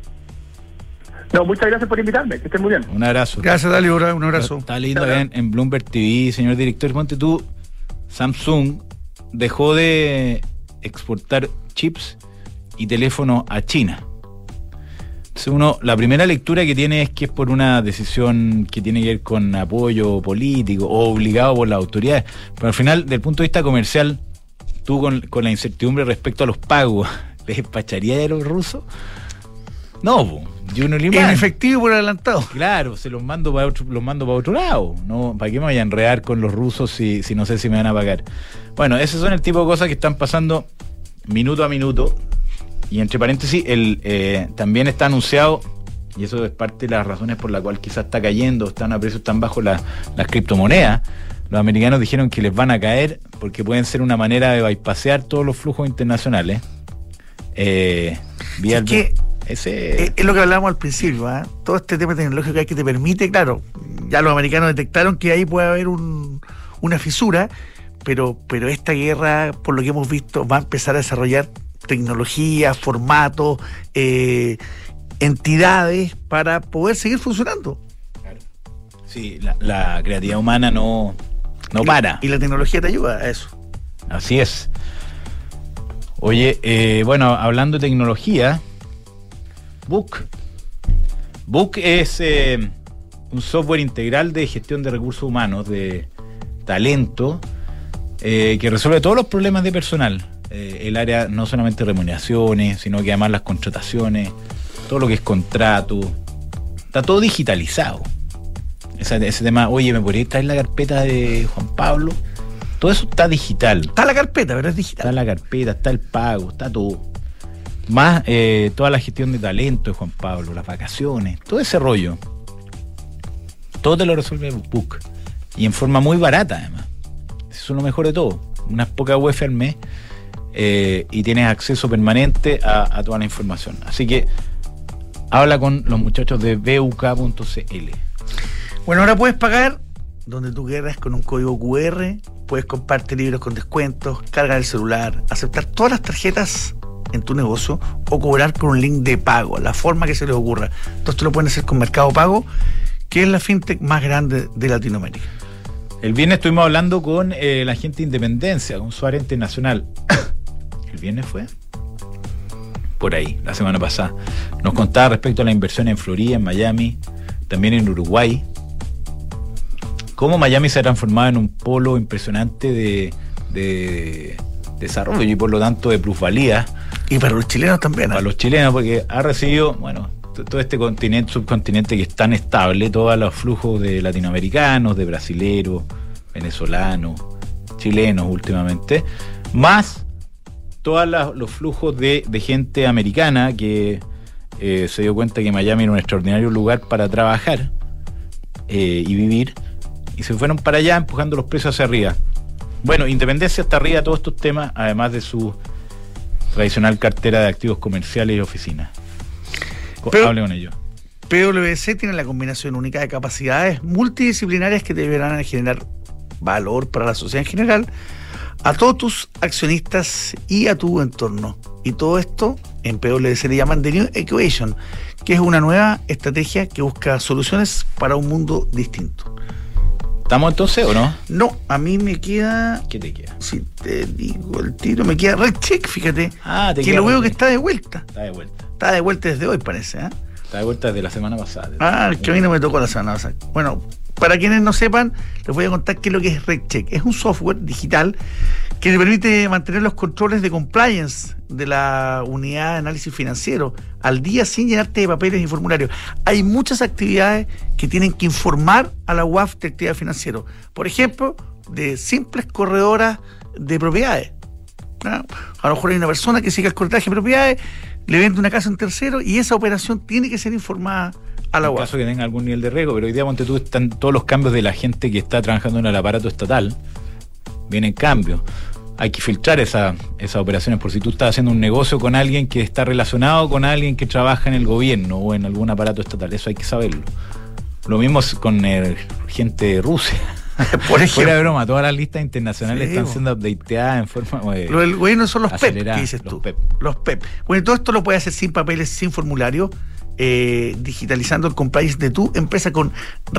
No, muchas gracias por invitarme. Que estén muy bien. Un abrazo. Gracias, Dalibor. Un abrazo. Está leyendo en, en Bloomberg T V, señor director. Ponte tú, Samsung dejó de exportar chips y teléfonos a China. Entonces uno, la primera lectura que tiene es que es por una decisión que tiene que ver con apoyo político o obligado por las autoridades. Pero al final, desde el punto de vista comercial, tú con, con la incertidumbre respecto a los pagos, ¿les despacharía de los rusos? No, po. Yo no le en efectivo por adelantado. Claro, se los mando para otro, los mando para otro lado. No, ¿para qué me voy a enredar con los rusos si, si no sé si me van a pagar? Bueno, esos son el tipo de cosas que están pasando minuto a minuto. Y entre paréntesis, el, eh, también está anunciado, y eso es parte de las razones por las cuales quizás está cayendo, están a precios tan bajos las, las criptomonedas. Los americanos dijeron que les van a caer porque pueden ser una manera de bypassear todos los flujos internacionales. Eh, vía es que ese... es, es lo que hablábamos al principio, ¿eh? Todo este tema tecnológico que hay que te permite, claro, ya los americanos detectaron que ahí puede haber un, una fisura, pero, pero esta guerra, por lo que hemos visto, va a empezar a desarrollar tecnología, formatos, eh, entidades para poder seguir funcionando. Claro. Sí, la, la creatividad humana no, no y, para. Y la tecnología te ayuda a eso. Así es. Oye, eh, bueno, hablando de tecnología, Book. Book es eh, un software integral de gestión de recursos humanos, de talento, eh, que resuelve todos los problemas de personal. Eh, el área no solamente remuneraciones, sino que además las contrataciones, todo lo que es contrato, está todo digitalizado. Ese, ese tema, oye, ¿me podrías traer la carpeta de Juan Pablo? Todo eso está digital. Está la carpeta, pero es digital. Está la carpeta, está el pago, está todo. Más eh, toda la gestión de talento de Juan Pablo, las vacaciones, todo ese rollo. Todo te lo resuelve Book. Y en forma muy barata, además. Eso es lo mejor de todo. Unas pocas U F al mes. Eh, y tienes acceso permanente a, a toda la información. Así que habla con los muchachos de B U K punto C L. Bueno, ahora puedes pagar donde tú quieras con un código Q R, puedes comprarte libros con descuentos, cargar el celular, aceptar todas las tarjetas en tu negocio o cobrar por un link de pago, la forma que se les ocurra. Entonces tú lo puedes hacer con Mercado Pago, que es la fintech más grande de Latinoamérica. El viernes estuvimos hablando con eh, la gente de Independencia, con su área internacional. ¿El viernes fue? Por ahí, la semana pasada. Nos contaba respecto a la inversión en Florida, en Miami, también en Uruguay. Cómo Miami se ha transformado en un polo impresionante de, de desarrollo y por lo tanto de plusvalía. Y para los chilenos también. ¿eh? Para los chilenos, porque ha recibido, bueno, todo este continente, subcontinente que es tan estable, todos los flujos de latinoamericanos, de brasileros, venezolanos, chilenos últimamente, más todos los flujos de, de gente americana que eh, se dio cuenta que Miami era un extraordinario lugar para trabajar eh, y vivir, y se fueron para allá empujando los precios hacia arriba. Bueno, Independencia está arriba de todos estos temas, además de su tradicional cartera de activos comerciales y oficinas. Pero, hable con ellos. P W C tiene la combinación única de capacidades multidisciplinarias que deberán generar valor para la sociedad en general, a todos tus accionistas y a tu entorno. Y todo esto en P W C le llaman The New Equation, que es una nueva estrategia que busca soluciones para un mundo distinto. ¿Estamos entonces o no? No, a mí me queda... ¿Qué te queda? Si te digo el tiro, me queda RedCheck, fíjate. Ah, te que queda lo veo que RedCheck. está de vuelta. Está de vuelta. Está de vuelta desde hoy, parece, ¿eh? Está de vuelta desde la semana pasada. Ah, que a mí no me tocó la semana pasada. Bueno, para quienes no sepan, les voy a contar qué es lo que es RedCheck. Es un software digital que te permite mantener los controles de compliance de la unidad de análisis financiero al día sin llenarte de papeles y formularios. Hay muchas actividades que tienen que informar a la U A F de actividad financiera. Por ejemplo, de simples corredoras de propiedades. ¿No? A lo mejor hay una persona que sigue el corretaje de propiedades, le vende una casa a un tercero y esa operación tiene que ser informada a la En U A F. caso que tenga algún nivel de riesgo, pero hoy día, ponte tú, están todos los cambios de la gente que está trabajando en el aparato estatal. Vienen cambios. Hay que filtrar esa, esas operaciones por si tú estás haciendo un negocio con alguien que está relacionado con alguien que trabaja en el gobierno o en algún aparato estatal. Eso hay que saberlo. Lo mismo es con eh, gente de Rusia. Por ejemplo. Fuera de broma, todas las listas internacionales Sí, están bo. siendo updateadas en forma... Eh, Lo del gobierno son los P E P, acelerada, que dices los tú. P E P. Los P E P. Bueno, todo esto lo puedes hacer sin papeles, sin formulario, eh, digitalizando el compliance de tu empresa con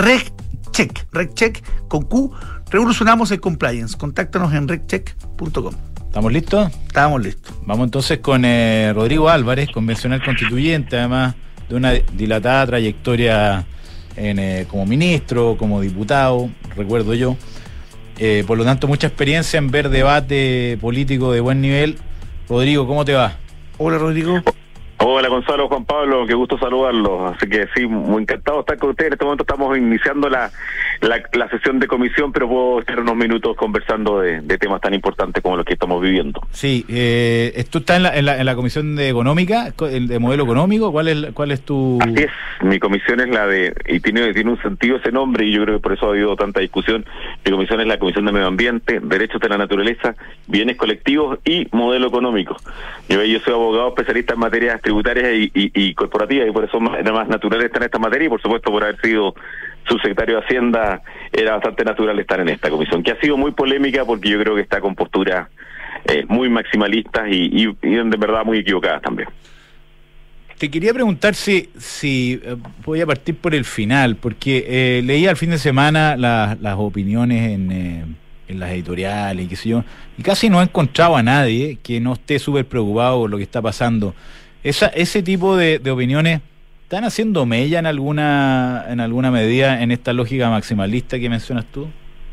RegCheck. RegCheck con Q. Revolucionamos el compliance. Contáctanos en regcheck punto com. ¿Estamos listos? Estábamos listos. Vamos entonces con eh, Rodrigo Álvarez, convencional constituyente, además de una dilatada trayectoria en, eh, como ministro, como diputado, recuerdo yo. Eh, por lo tanto, mucha experiencia en ver debate político de buen nivel. Rodrigo, ¿cómo te va? Hola, Rodrigo. Hola Gonzalo, Juan Pablo, qué gusto saludarlos. Así que sí, muy encantado de estar con ustedes. En este momento estamos iniciando la, la, la sesión de comisión, pero puedo estar unos minutos conversando de, de temas tan importantes como los que estamos viviendo. Sí, eh, ¿tú estás en la, en, la, en la comisión de económica, el de modelo económico? ¿Cuál es cuál es tu...? Así es, mi comisión es la de, y tiene, tiene un sentido ese nombre, y yo creo que por eso ha habido tanta discusión. Mi comisión es la Comisión de Medio Ambiente, Derechos de la Naturaleza, Bienes Colectivos y Modelo Económico. Yo, yo soy abogado especialista en materias tributarias y, y, y corporativas, y por eso era más natural estar en esta materia, y por supuesto por haber sido subsecretario de Hacienda era bastante natural estar en esta comisión, que ha sido muy polémica porque yo creo que está con posturas eh, muy maximalistas y, y, y de verdad muy equivocadas también. Te quería preguntar si, si eh, voy a partir por el final, porque eh, leí al fin de semana la, las opiniones en... Eh, en las editoriales y qué sé yo, y casi no he encontrado a nadie que no esté súper preocupado por lo que está pasando. Esa, ese tipo de, de opiniones ¿están haciendo mella en alguna en alguna medida en esta lógica maximalista que mencionas tú?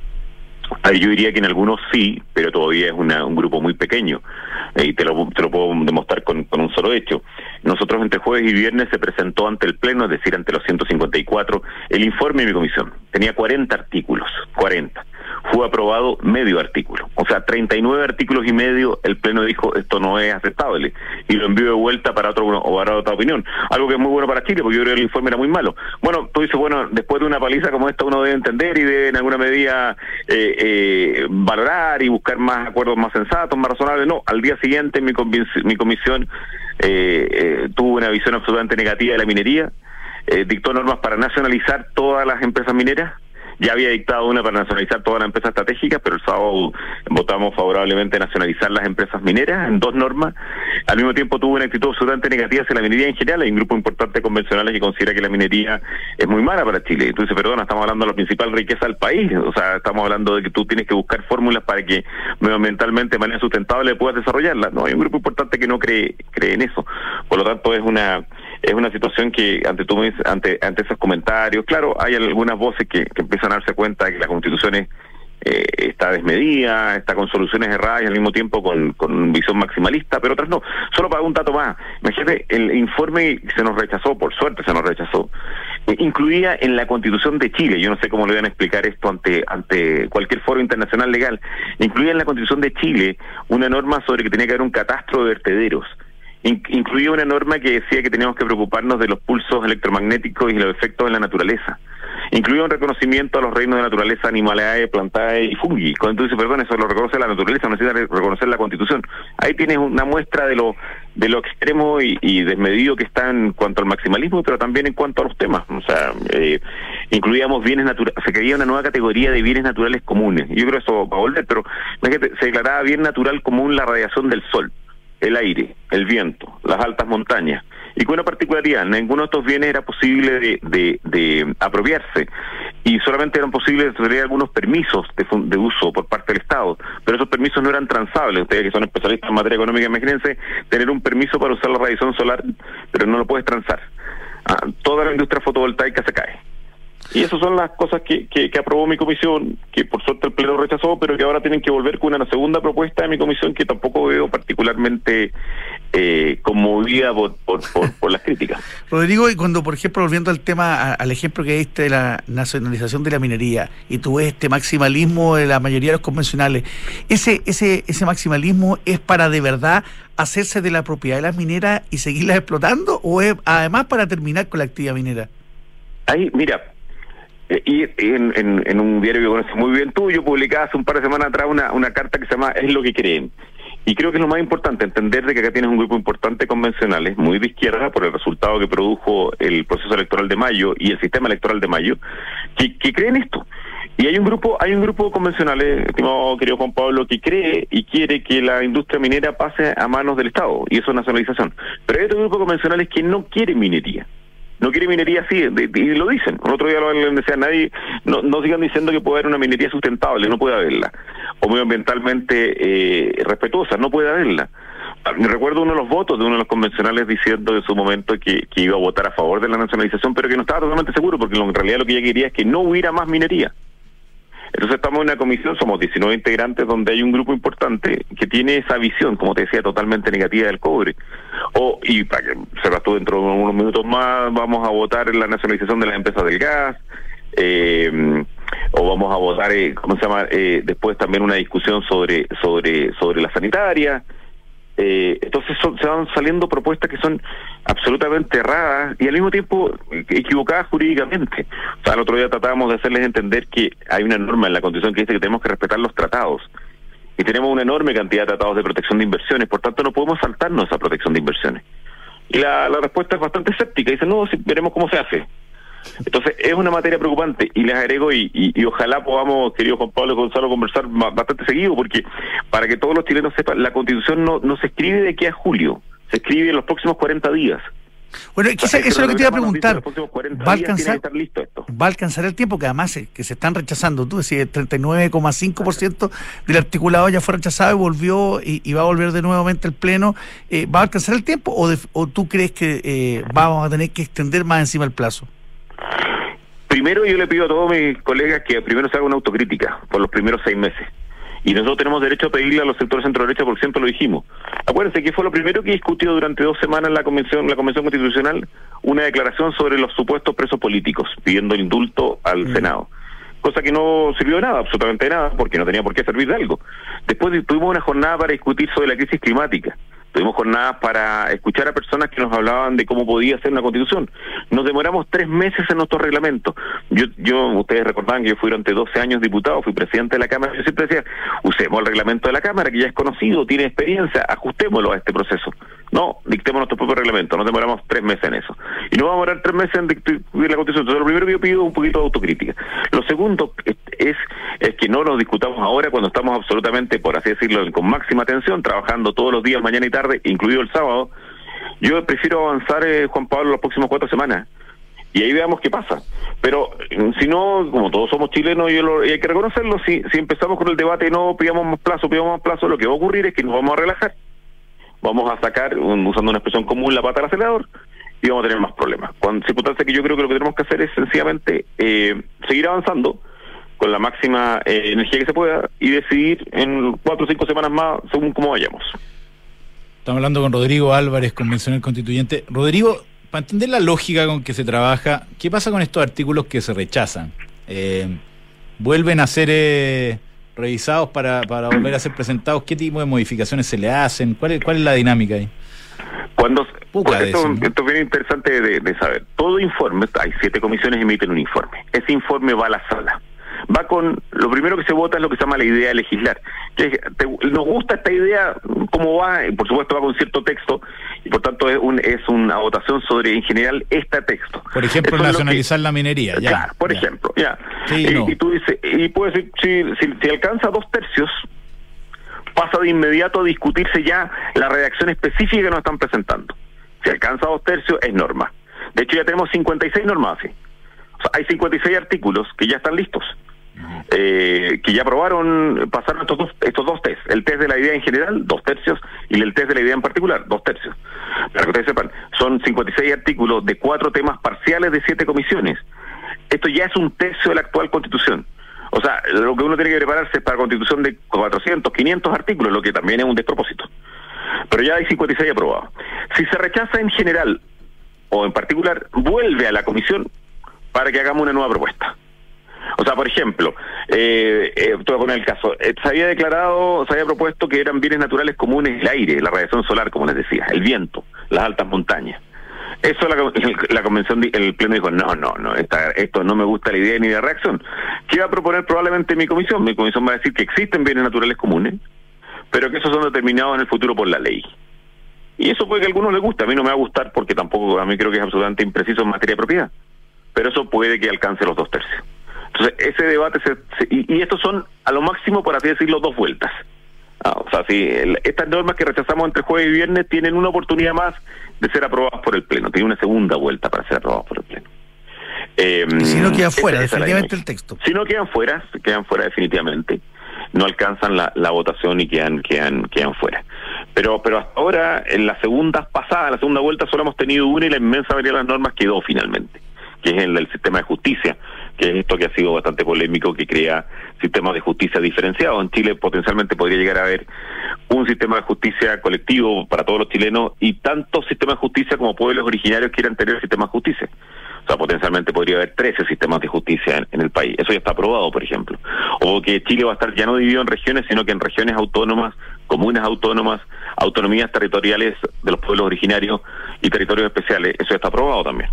Yo diría que en algunos sí, pero todavía es una, un grupo muy pequeño, eh, y te lo, te lo puedo demostrar con, con un solo hecho. Nosotros entre jueves y viernes se presentó ante el Pleno, es decir, ante los ciento cincuenta y cuatro, el informe de mi comisión. Tenía cuarenta artículos, cuarenta. Fue aprobado medio artículo, o sea, treinta y nueve artículos y medio. El Pleno dijo esto no es aceptable y lo envió de vuelta para otro o para otra opinión, algo que es muy bueno para Chile, porque yo creo que el informe era muy malo. Bueno, tú dices, bueno, después de una paliza como esta uno debe entender y debe en alguna medida eh, eh, valorar y buscar más acuerdos más sensatos, más razonables. No, al día siguiente mi, mi comisión eh, eh, tuvo una visión absolutamente negativa de la minería, eh, dictó normas para nacionalizar todas las empresas mineras. Ya había dictado una para nacionalizar todas las empresas estratégicas, pero el sábado votamos favorablemente a nacionalizar las empresas mineras en dos normas. Al mismo tiempo tuvo una actitud absolutamente negativa hacia la minería en general. Hay un grupo importante de convencionales que considera que la minería es muy mala para Chile. Entonces, perdona, estamos hablando de la principal riqueza del país. O sea, estamos hablando de que tú tienes que buscar fórmulas para que medioambientalmente de manera sustentable puedas desarrollarla. No, hay un grupo importante que no cree cree en eso. Por lo tanto, es una es una situación que ante tú ante ante esos comentarios, claro, hay algunas voces que, que empiezan a darse cuenta de que la Constitución es, eh, está desmedida, está con soluciones erradas y al mismo tiempo con, con visión maximalista, pero otras no. Solo para un dato más, imagínate, el informe se nos rechazó, por suerte se nos rechazó, eh, incluía en la Constitución de Chile, yo no sé cómo le van a explicar esto ante ante cualquier foro internacional legal, incluía en la Constitución de Chile una norma sobre que tenía que haber un catastro de vertederos. Incluía una norma que decía que teníamos que preocuparnos de los pulsos electromagnéticos y los efectos en la naturaleza. Incluía un reconocimiento a los reinos de naturaleza, animales, plantas y fungi. Cuando tú dices, perdón, eso lo reconoce la naturaleza, no necesita reconocer la Constitución. Ahí tienes una muestra de lo de lo extremo y, y desmedido que está en cuanto al maximalismo, pero también en cuanto a los temas. O sea, eh, incluíamos bienes naturales, se creía una nueva categoría de bienes naturales comunes. Yo creo que eso va a volver, pero imagínate, se declaraba bien natural común la radiación del sol, el aire, el viento, las altas montañas, y con una particularidad, ninguno de estos bienes era posible de, de, de apropiarse, y solamente eran posibles tener algunos permisos de, de uso por parte del Estado, pero esos permisos no eran transables. Ustedes que son especialistas en materia económica, imagínense tener un permiso para usar la radiación solar, pero no lo puedes transar. Ah, toda la industria fotovoltaica se cae. Y esas son las cosas que, que, que aprobó mi comisión, que por suerte el Pleno rechazó, pero que ahora tienen que volver con una segunda propuesta de mi comisión que tampoco veo particularmente eh, conmovida por, por, por, por las críticas. Rodrigo, y cuando, por ejemplo, volviendo al tema, a, al ejemplo que diste de la nacionalización de la minería, y tú ves este maximalismo de la mayoría de los convencionales, ¿ese, ese, ese maximalismo es para de verdad hacerse de la propiedad de las mineras y seguirlas explotando, o es además para terminar con la actividad minera? Ahí, mira... Y en, en, en un diario que conoces muy bien tú, yo publicaba hace un par de semanas atrás una, una carta que se llama Es lo que creen. Y creo que es lo más importante, entender de que acá tienes un grupo importante de convencionales, muy de izquierda, por el resultado que produjo el proceso electoral de mayo y el sistema electoral de mayo, que, que creen esto. Y hay un grupo, hay un grupo de convencionales, estimado querido Juan Pablo, que cree y quiere que la industria minera pase a manos del Estado, y eso es nacionalización. Pero hay otro grupo de convencionales que no quiere minería. No quiere minería así, de, de, y lo dicen. El otro día lo decía, nadie, no, no sigan diciendo que puede haber una minería sustentable, no puede haberla. O medioambientalmente eh, respetuosa, no puede haberla. Me recuerdo uno de los votos de uno de los convencionales diciendo en su momento que, que iba a votar a favor de la nacionalización, pero que no estaba totalmente seguro, porque en realidad lo que ella quería es que no hubiera más minería. Entonces estamos en una comisión, somos diecinueve integrantes, donde hay un grupo importante que tiene esa visión, como te decía, totalmente negativa del cobre. O, y para que sepas tú, dentro de unos minutos más vamos a votar en la nacionalización de las empresas del gas, eh, o vamos a votar, eh, ¿cómo se llama? Eh, después también una discusión sobre sobre sobre la sanitaria. Eh, entonces son, se van saliendo propuestas que son absolutamente erradas y al mismo tiempo equivocadas jurídicamente. O sea, el otro día tratábamos de hacerles entender que hay una norma en la Constitución que dice que tenemos que respetar los tratados y tenemos una enorme cantidad de tratados de protección de inversiones, por tanto no podemos saltarnos esa protección de inversiones. Y la, la respuesta es bastante escéptica, dice no, si, veremos cómo se hace. Entonces es una materia preocupante y les agrego y, y, y ojalá podamos, querido Juan Pablo y Gonzalo, conversar bastante seguido, porque para que todos los chilenos sepan, la Constitución no, no se escribe de aquí a julio, se escribe en los próximos cuarenta días. Bueno, quizá, o sea, eso es lo que te iba a preguntar. ¿Va a alcanzar, listo esto. ¿Va a alcanzar el tiempo? Que además se, que se están rechazando. Tú decías, el treinta y nueve coma cinco por ciento del articulado ya fue rechazado y volvió y, y va a volver de nuevamente al Pleno. Eh, ¿Va a alcanzar el tiempo o, de, o tú crees que eh, vamos a tener que extender más encima el plazo? Primero yo le pido a todos mis colegas que primero se haga una autocrítica por los primeros seis meses. Y nosotros tenemos derecho a pedirle a los sectores centro-derecha, porque siempre lo dijimos. Acuérdense que fue lo primero que discutió durante dos semanas la Convención, la Convención Constitucional, una declaración sobre los supuestos presos políticos, pidiendo el indulto al mm. Senado. Cosa que no sirvió de nada, absolutamente de nada, porque no tenía por qué servir de algo. Después tuvimos una jornada para discutir sobre la crisis climática. Tuvimos jornadas para escuchar a personas que nos hablaban de cómo podía ser una constitución. Nos demoramos tres meses en nuestro reglamento. Yo, yo, ustedes recordaban que yo fui durante doce años diputado, fui presidente de la Cámara. Yo siempre decía, usemos el reglamento de la Cámara, que ya es conocido, tiene experiencia, ajustémoslo a este proceso. No, dictemos nuestro propio reglamento, nos demoramos tres meses en eso. Y no vamos a demorar tres meses en discutir la constitución. Entonces, lo primero que yo pido es un poquito de autocrítica. Lo segundo es, es, es que no nos discutamos ahora cuando estamos absolutamente, por así decirlo, con máxima atención, trabajando todos los días, mañana y tarde, incluido el sábado. Yo prefiero avanzar, eh, Juan Pablo, las próximas cuatro semanas y ahí veamos qué pasa. Pero si no, como todos somos chilenos y, lo, y hay que reconocerlo, si, si empezamos con el debate, no pidamos más plazo, pidamos más plazo, lo que va a ocurrir es que nos vamos a relajar, vamos a sacar, un, usando una expresión común, la pata al acelerador y vamos a tener más problemas. Cuando circunstancia que yo creo que lo que tenemos que hacer es sencillamente eh, seguir avanzando con la máxima eh, energía que se pueda y decidir en cuatro o cinco semanas más según cómo vayamos. Estamos hablando con Rodrigo Álvarez, convencional constituyente. Rodrigo, para entender la lógica con que se trabaja, ¿qué pasa con estos artículos que se rechazan? Eh, ¿Vuelven a ser eh, revisados para, para volver a ser presentados? ¿Qué tipo de modificaciones se le hacen? ¿Cuál es, cuál es la dinámica ahí? Cuando Poca esto, eso, ¿no? esto es bien interesante de, de saber. Todo informe, hay siete comisiones que emiten un informe. Ese informe va a la sala. Va con, lo primero que se vota es lo que se llama la idea de legislar. Que te, nos gusta esta idea, cómo va, y por supuesto va con cierto texto, y por tanto es, un, es una votación sobre, en general, este texto. Por ejemplo, eso nacionalizar que, la minería, ya. Claro, por ya. ejemplo, ya. Sí, y, no. y tú dices, y puedes decir, si, si, si alcanza dos tercios, pasa de inmediato a discutirse ya la redacción específica que nos están presentando. Si alcanza dos tercios, es norma. De hecho, ya tenemos cincuenta y seis normas, ¿sí? O sea, hay cincuenta y seis artículos que ya están listos. Eh, que ya aprobaron, pasaron estos dos, estos dos test, el test de la idea en general, dos tercios, y el test de la idea en particular, dos tercios. Para que ustedes sepan, son cincuenta y seis artículos de cuatro temas parciales de siete comisiones. Esto ya es un tercio de la actual Constitución. O sea, lo que uno tiene que prepararse es para la Constitución de cuatrocientos, quinientos artículos, lo que también es un despropósito. Pero ya hay cincuenta y seis aprobados. Si se rechaza en general o en particular, vuelve a la comisión para que hagamos una nueva propuesta. O sea, por ejemplo, eh, eh, te voy a poner el caso, eh, se había declarado, se había propuesto que eran bienes naturales comunes el aire, la radiación solar, como les decía, el viento, las altas montañas. Eso la, la convención, el pleno dijo, no, no, no, esta, esto no me gusta la idea ni la reacción. ¿Qué va a proponer probablemente mi comisión? Mi comisión va a decir que existen bienes naturales comunes, pero que esos son determinados en el futuro por la ley. Y eso puede que a algunos les guste, a mí no me va a gustar porque tampoco, a mí creo que es absolutamente impreciso en materia de propiedad, pero eso puede que alcance los dos tercios. Entonces, ese debate, se, se, y, y estos son, a lo máximo, por así decirlo, dos vueltas. Ah, o sea, si el, estas normas que rechazamos entre jueves y viernes tienen una oportunidad más de ser aprobadas por el Pleno. Tienen una segunda vuelta para ser aprobadas por el Pleno. Eh, y si no quedan fuera, esa, esa definitivamente el texto. Si no quedan fuera, quedan fuera definitivamente. No alcanzan la, la votación y quedan, quedan, quedan fuera. Pero, pero hasta ahora, en las segundas pasadas, en la segunda vuelta, solo hemos tenido una y la inmensa mayoría de las normas quedó finalmente, que es el del sistema de justicia, que es esto que ha sido bastante polémico, que crea sistemas de justicia diferenciados. En Chile potencialmente podría llegar a haber un sistema de justicia colectivo para todos los chilenos y tantos sistemas de justicia como pueblos originarios quieran tener sistemas de justicia. O sea, potencialmente podría haber trece sistemas de justicia en, en el país. Eso ya está aprobado, por ejemplo. O que Chile va a estar ya no dividido en regiones, sino que en regiones autónomas, comunas autónomas, autonomías territoriales de los pueblos originarios y territorios especiales. Eso ya está aprobado también.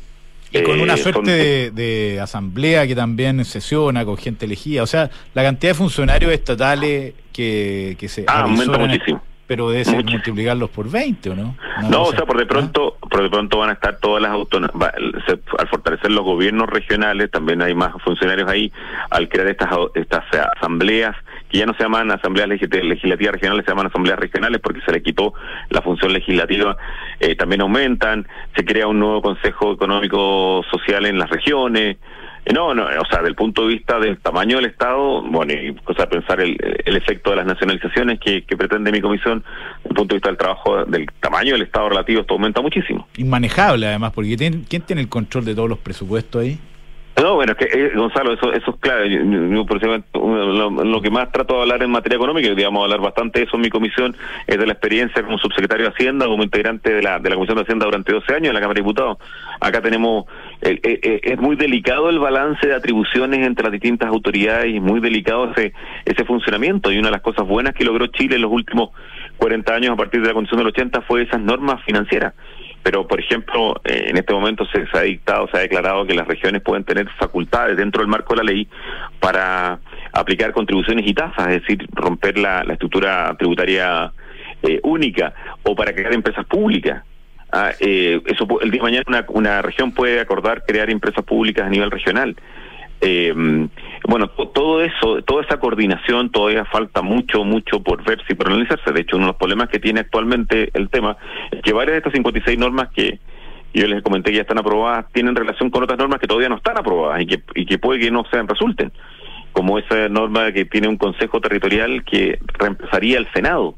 Y con una Eh, suerte son- de, de asamblea que también sesiona con gente elegida. O sea, la cantidad de funcionarios estatales que, que se Ah, aumenta avisoran, muchísimo. pero debe ser Muchísimo. multiplicarlos por veinte, ¿o no? Una No, cosa- o sea, por de ¿Ah? pronto, por de pronto van a estar todas las autonomías, al fortalecer los gobiernos regionales, también hay más funcionarios ahí, al crear estas estas asambleas, que ya no se llaman asambleas legis- legislativas regionales, se llaman asambleas regionales porque se le quitó la función legislativa, eh, también aumentan, se crea un nuevo Consejo Económico Social en las regiones. No, no, o sea, del punto de vista del tamaño del Estado, bueno, y cosa de pensar el, el efecto de las nacionalizaciones que, que pretende mi comisión, desde el punto de vista del trabajo, del tamaño del Estado relativo, esto aumenta muchísimo. Inmanejable, además, porque ¿quién, quién tiene el control de todos los presupuestos ahí? No, bueno, es que, eh, Gonzalo, eso eso es claro. Yo, yo, por ejemplo, lo, lo que más trato de hablar en materia económica, y digamos, hablar bastante de eso en mi comisión, es de la experiencia como subsecretario de Hacienda, como integrante de la de la Comisión de Hacienda durante doce años en la Cámara de Diputados. Acá tenemos, eh, eh, es muy delicado el balance de atribuciones entre las distintas autoridades y muy delicado ese ese funcionamiento. Y una de las cosas buenas que logró Chile en los últimos cuarenta años a partir de la Constitución del ochenta fue esas normas financieras. Pero, por ejemplo, eh, en este momento se, se ha dictado, se ha declarado que las regiones pueden tener facultades dentro del marco de la ley para aplicar contribuciones y tasas, es decir, romper la, la estructura tributaria eh, única, o para crear empresas públicas. Ah, eh, eso el día de mañana una, una región puede acordar crear empresas públicas a nivel regional. Eh, bueno, todo eso, toda esa coordinación todavía falta mucho, mucho por verse y por analizarse. De hecho, uno de los problemas que tiene actualmente el tema es que varias de estas cincuenta y seis normas que yo les comenté que ya están aprobadas tienen relación con otras normas que todavía no están aprobadas y que, y que puede que no sean resulten, como esa norma que tiene un consejo territorial que reemplazaría el Senado.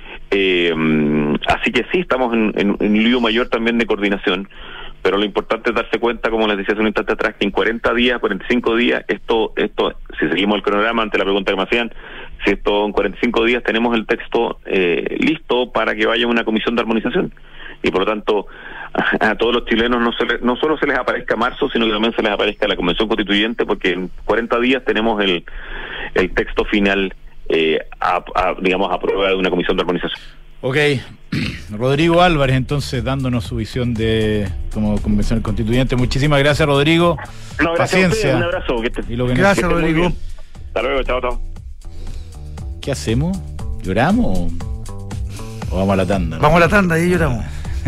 Eh, así que sí, estamos en, en, en un lío mayor también de coordinación. Pero lo importante es darse cuenta, como les decía hace un instante atrás, que en cuarenta días, cuarenta y cinco días, esto, esto, si seguimos el cronograma ante la pregunta que me hacían, si esto en cuarenta y cinco días tenemos el texto eh, listo para que vaya una comisión de armonización. Y por lo tanto, a, a todos los chilenos no, se les, no solo se les aparezca marzo, sino que también se les aparezca la Convención Constituyente, porque en cuarenta días tenemos el, el texto final, eh, a, a, digamos, a prueba de una comisión de armonización. Ok, Rodrigo Álvarez, entonces, dándonos su visión de como convención constituyente. Muchísimas gracias, Rodrigo. No, gracias Paciencia. a ustedes, un abrazo. Que estén- Y lo que Gracias, que estén muy Rodrigo. bien. Hasta luego, chao, chao. ¿Qué hacemos? ¿Lloramos o, o vamos a la tanda? ¿no? Vamos a la tanda y lloramos.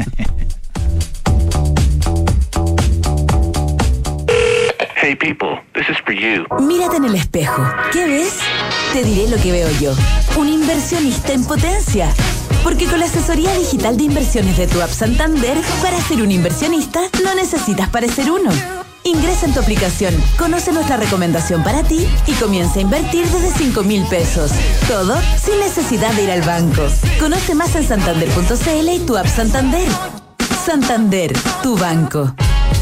Hey people, this is for you. Mírate en el espejo. ¿Qué ves? Te diré lo que veo yo. Un inversionista en potencia. Porque con la asesoría digital de inversiones de tu app Santander, para ser un inversionista no necesitas parecer uno. Ingresa en tu aplicación, conoce nuestra recomendación para ti y comienza a invertir desde cinco mil pesos. Todo sin necesidad de ir al banco. Conoce más en santander punto c l y tu app Santander. Santander, tu banco.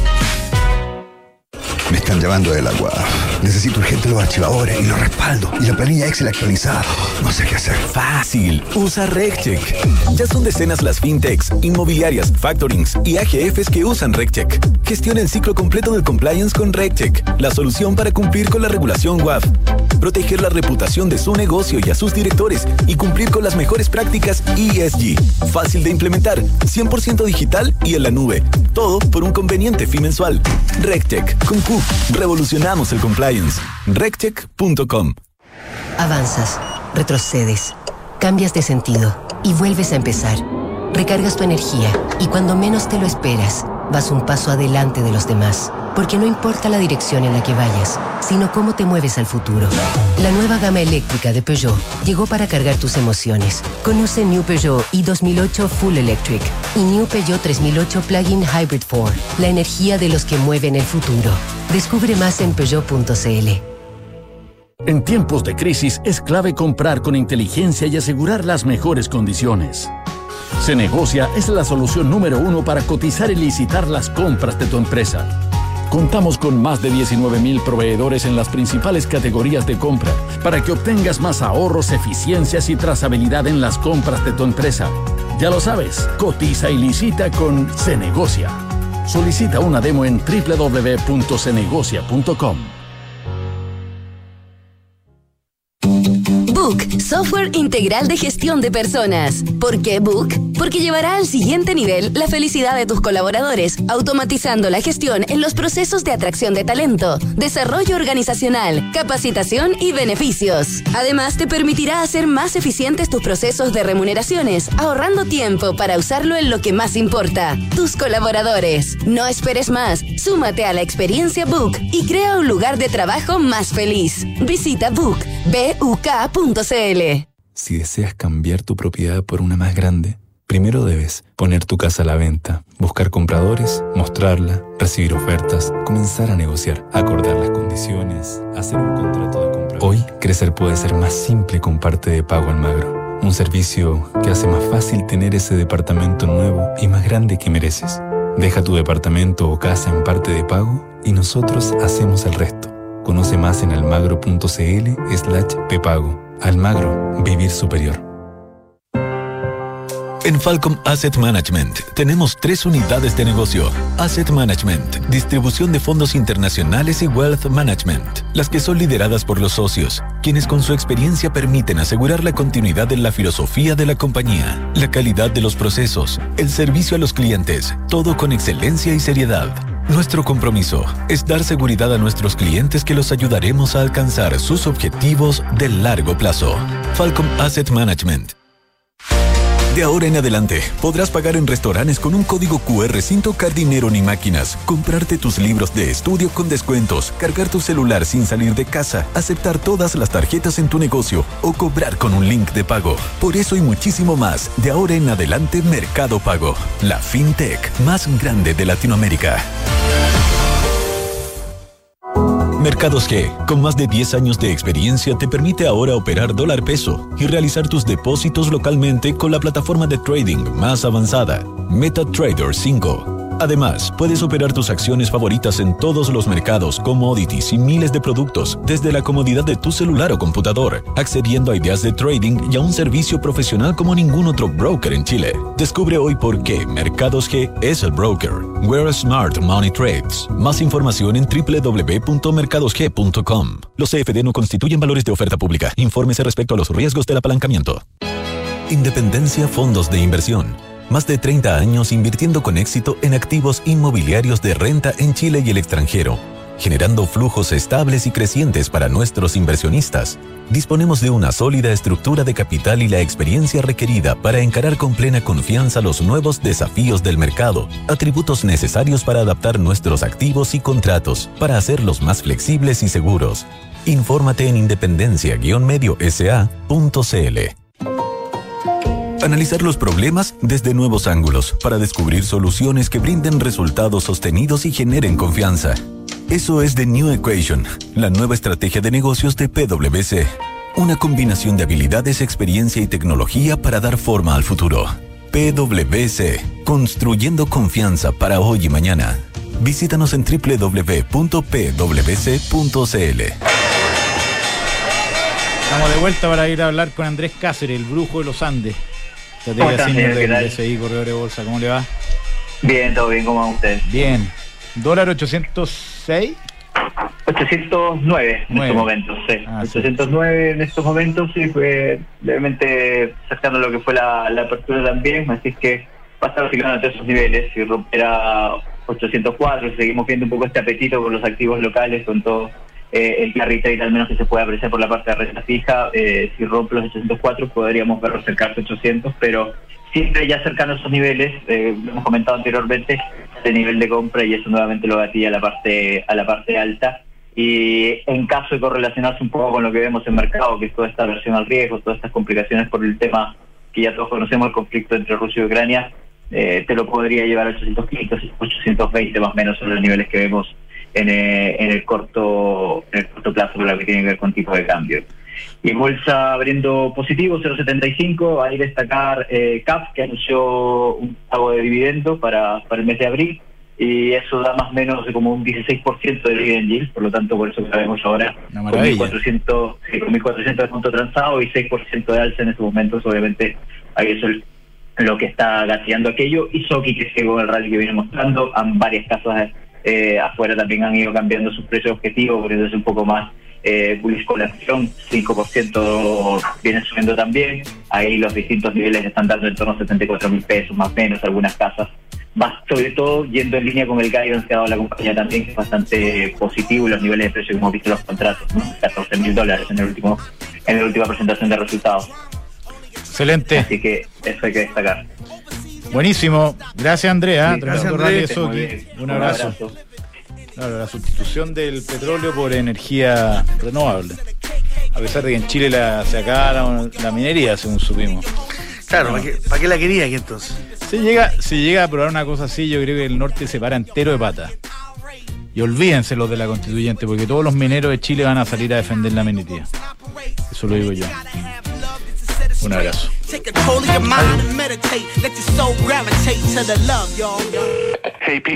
Me están llamando del agua. Necesito urgente los archivadores y los respaldos y la planilla Excel actualizada. No sé qué hacer. Fácil, usa RegCheck. Ya son decenas las fintechs, inmobiliarias, factorings y A G Fs que usan RegCheck. Gestiona el ciclo completo del compliance con RegCheck, la solución para cumplir con la regulación U A F, proteger la reputación de su negocio y a sus directores y cumplir con las mejores prácticas E S G. Fácil de implementar, cien por ciento digital y en la nube. Todo por un conveniente fee mensual. RegCheck, con Q, revolucionamos el compliance. regcheck punto com. Avanzas, retrocedes, cambias de sentido y vuelves a empezar. Recargas tu energía y cuando menos te lo esperas, vas un paso adelante de los demás. Porque no importa la dirección en la que vayas, sino cómo te mueves al futuro. La nueva gama eléctrica de Peugeot llegó para cargar tus emociones. Conoce New Peugeot i dos mil ocho Full Electric y New Peugeot tres mil ocho Plug-in Hybrid cuatro, la energía de los que mueven el futuro. Descubre más en peugeot punto c l. En tiempos de crisis es clave comprar con inteligencia y asegurar las mejores condiciones. Cenegocia es la solución número uno para cotizar y licitar las compras de tu empresa. Contamos con más de diecinueve mil proveedores en las principales categorías de compra para que obtengas más ahorros, eficiencias y trazabilidad en las compras de tu empresa. Ya lo sabes, cotiza y licita con Cenegocia. Solicita una demo en doble u doble u doble u punto cenegocia punto com. Book, software integral de gestión de personas. ¿Por qué Book? Porque llevará al siguiente nivel la felicidad de tus colaboradores, automatizando la gestión en los procesos de atracción de talento, desarrollo organizacional, capacitación y beneficios. Además, te permitirá hacer más eficientes tus procesos de remuneraciones, ahorrando tiempo para usarlo en lo que más importa, tus colaboradores. No esperes más. Súmate a la experiencia Book y crea un lugar de trabajo más feliz. Visita Book, B U K punto C L. Si deseas cambiar tu propiedad por una más grande, primero debes poner tu casa a la venta, buscar compradores, mostrarla, recibir ofertas, comenzar a negociar, acordar las condiciones, hacer un contrato de compra. Hoy, crecer puede ser más simple con Parte de Pago Almagro, un servicio que hace más fácil tener ese departamento nuevo y más grande que mereces. Deja tu departamento o casa en Parte de Pago y nosotros hacemos el resto. Conoce más en almagro.cl slash pepago. Almagro, vivir superior. En Falcom Asset Management tenemos tres unidades de negocio. Asset Management, distribución de fondos internacionales y Wealth Management, las que son lideradas por los socios, quienes con su experiencia permiten asegurar la continuidad en la filosofía de la compañía, la calidad de los procesos, el servicio a los clientes, todo con excelencia y seriedad. Nuestro compromiso es dar seguridad a nuestros clientes que los ayudaremos a alcanzar sus objetivos de largo plazo. Falcom Asset Management. De ahora en adelante, podrás pagar en restaurantes con un código Q R sin tocar dinero ni máquinas, comprarte tus libros de estudio con descuentos, cargar tu celular sin salir de casa, aceptar todas las tarjetas en tu negocio o cobrar con un link de pago. Por eso y muchísimo más, de ahora en adelante Mercado Pago, la fintech más grande de Latinoamérica. Mercados G, con más de diez años de experiencia, te permite ahora operar dólar peso y realizar tus depósitos localmente con la plataforma de trading más avanzada, MetaTrader cinco. Además, puedes operar tus acciones favoritas en todos los mercados, commodities y miles de productos desde la comodidad de tu celular o computador, accediendo a ideas de trading y a un servicio profesional como ningún otro broker en Chile. Descubre hoy por qué Mercados G es el broker. Where Smart Money Trades. Más información en doble u doble u doble u punto mercados g punto com. Los C F D no constituyen valores de oferta pública. Infórmese respecto a los riesgos del apalancamiento. Independencia Fondos de Inversión. Más de treinta años invirtiendo con éxito en activos inmobiliarios de renta en Chile y el extranjero, generando flujos estables y crecientes para nuestros inversionistas. Disponemos de una sólida estructura de capital y la experiencia requerida para encarar con plena confianza los nuevos desafíos del mercado, atributos necesarios para adaptar nuestros activos y contratos, para hacerlos más flexibles y seguros. Infórmate en independencia guion medio s a punto c l. Analizar los problemas desde nuevos ángulos para descubrir soluciones que brinden resultados sostenidos y generen confianza. Eso es The New Equation, la nueva estrategia de negocios de P W C. Una combinación de habilidades, experiencia y tecnología para dar forma al futuro. P W C, construyendo confianza para hoy y mañana. Visítanos en doble u doble u doble u punto p w c punto c l. Estamos de vuelta para ir a hablar con Andrés Cáceres, el brujo de los Andes. Estrategia senior del D S I, corredor de bolsa. ¿Cómo le va? Bien, todo bien. ¿Cómo va usted? Bien. ¿Dólar ochocientos seis? ochocientos nueve en estos momentos, sí. Ah, ochocientos nueve sí. En estos momentos, sí, fue levemente cercano a lo que fue la, la apertura también, así que va a estar oscilando entre esos niveles. Si rompiera ochocientos cuatro, seguimos viendo un poco este apetito por los activos locales, con todo eh, el carry trade, al menos que se puede apreciar por la parte de renta fija. Eh, si rompe los ochocientos cuatro, podríamos verlo acercarse a ochocientos, pero siempre ya cercano a esos niveles, eh, lo hemos comentado anteriormente, este nivel de compra, y eso nuevamente lo gatilla a la parte a la parte alta. Y en caso de correlacionarse un poco con lo que vemos en mercado, que es toda esta aversión al riesgo, todas estas complicaciones por el tema que ya todos conocemos, el conflicto entre Rusia y Ucrania, eh, te lo podría llevar a ochocientos quince, ochocientos veinte más o menos, son los niveles que vemos en, eh, en el corto en el corto plazo, por lo que tiene que ver con tipo de cambio. Y bolsa abriendo positivo, cero coma setenta y cinco. Ahí destacar eh, C A F, que anunció un pago de dividendo para, para el mes de abril. y eso da más o menos como un dieciséis por ciento de dividend yield, por lo tanto por eso que vemos ahora con mil cuatrocientos, sí, con mil cuatrocientos de punto transado y seis por ciento de alza en estos momentos. Obviamente ahí eso es lo que está gateando aquello, y Soki, que sigue con el rally que viene mostrando, en varias casas eh, afuera también han ido cambiando sus precios objetivos, poniéndose un poco más eh, bullish con la acción, cinco por ciento viene subiendo también. Ahí los distintos niveles están dando en torno a setenta y cuatro mil pesos, más o menos, algunas casas. Va sobre todo yendo en línea con el guidance que ha dado la compañía también, que es bastante positivo, y los niveles de precio que hemos visto en los contratos, ¿no? catorce mil dólares en el último en la última presentación de resultados. Excelente. Así que eso hay que destacar. Buenísimo. Gracias, Andrea. Sí, gracias, Andrés. Un abrazo. Un abrazo. Claro, la sustitución del petróleo por energía renovable. A pesar de que en Chile la, se acaba la minería, según supimos. Claro, ¿para qué, ¿para qué la quería aquí entonces? Si llega, si llega a probar una cosa así, yo creo que el norte se para entero de pata. Y olvídense los de la constituyente, porque todos los mineros de Chile van a salir a defender la minería. Eso lo digo yo. Un abrazo. Take control of your mind and meditate. Let your soul gravitate to the love, y'all. Hey, people.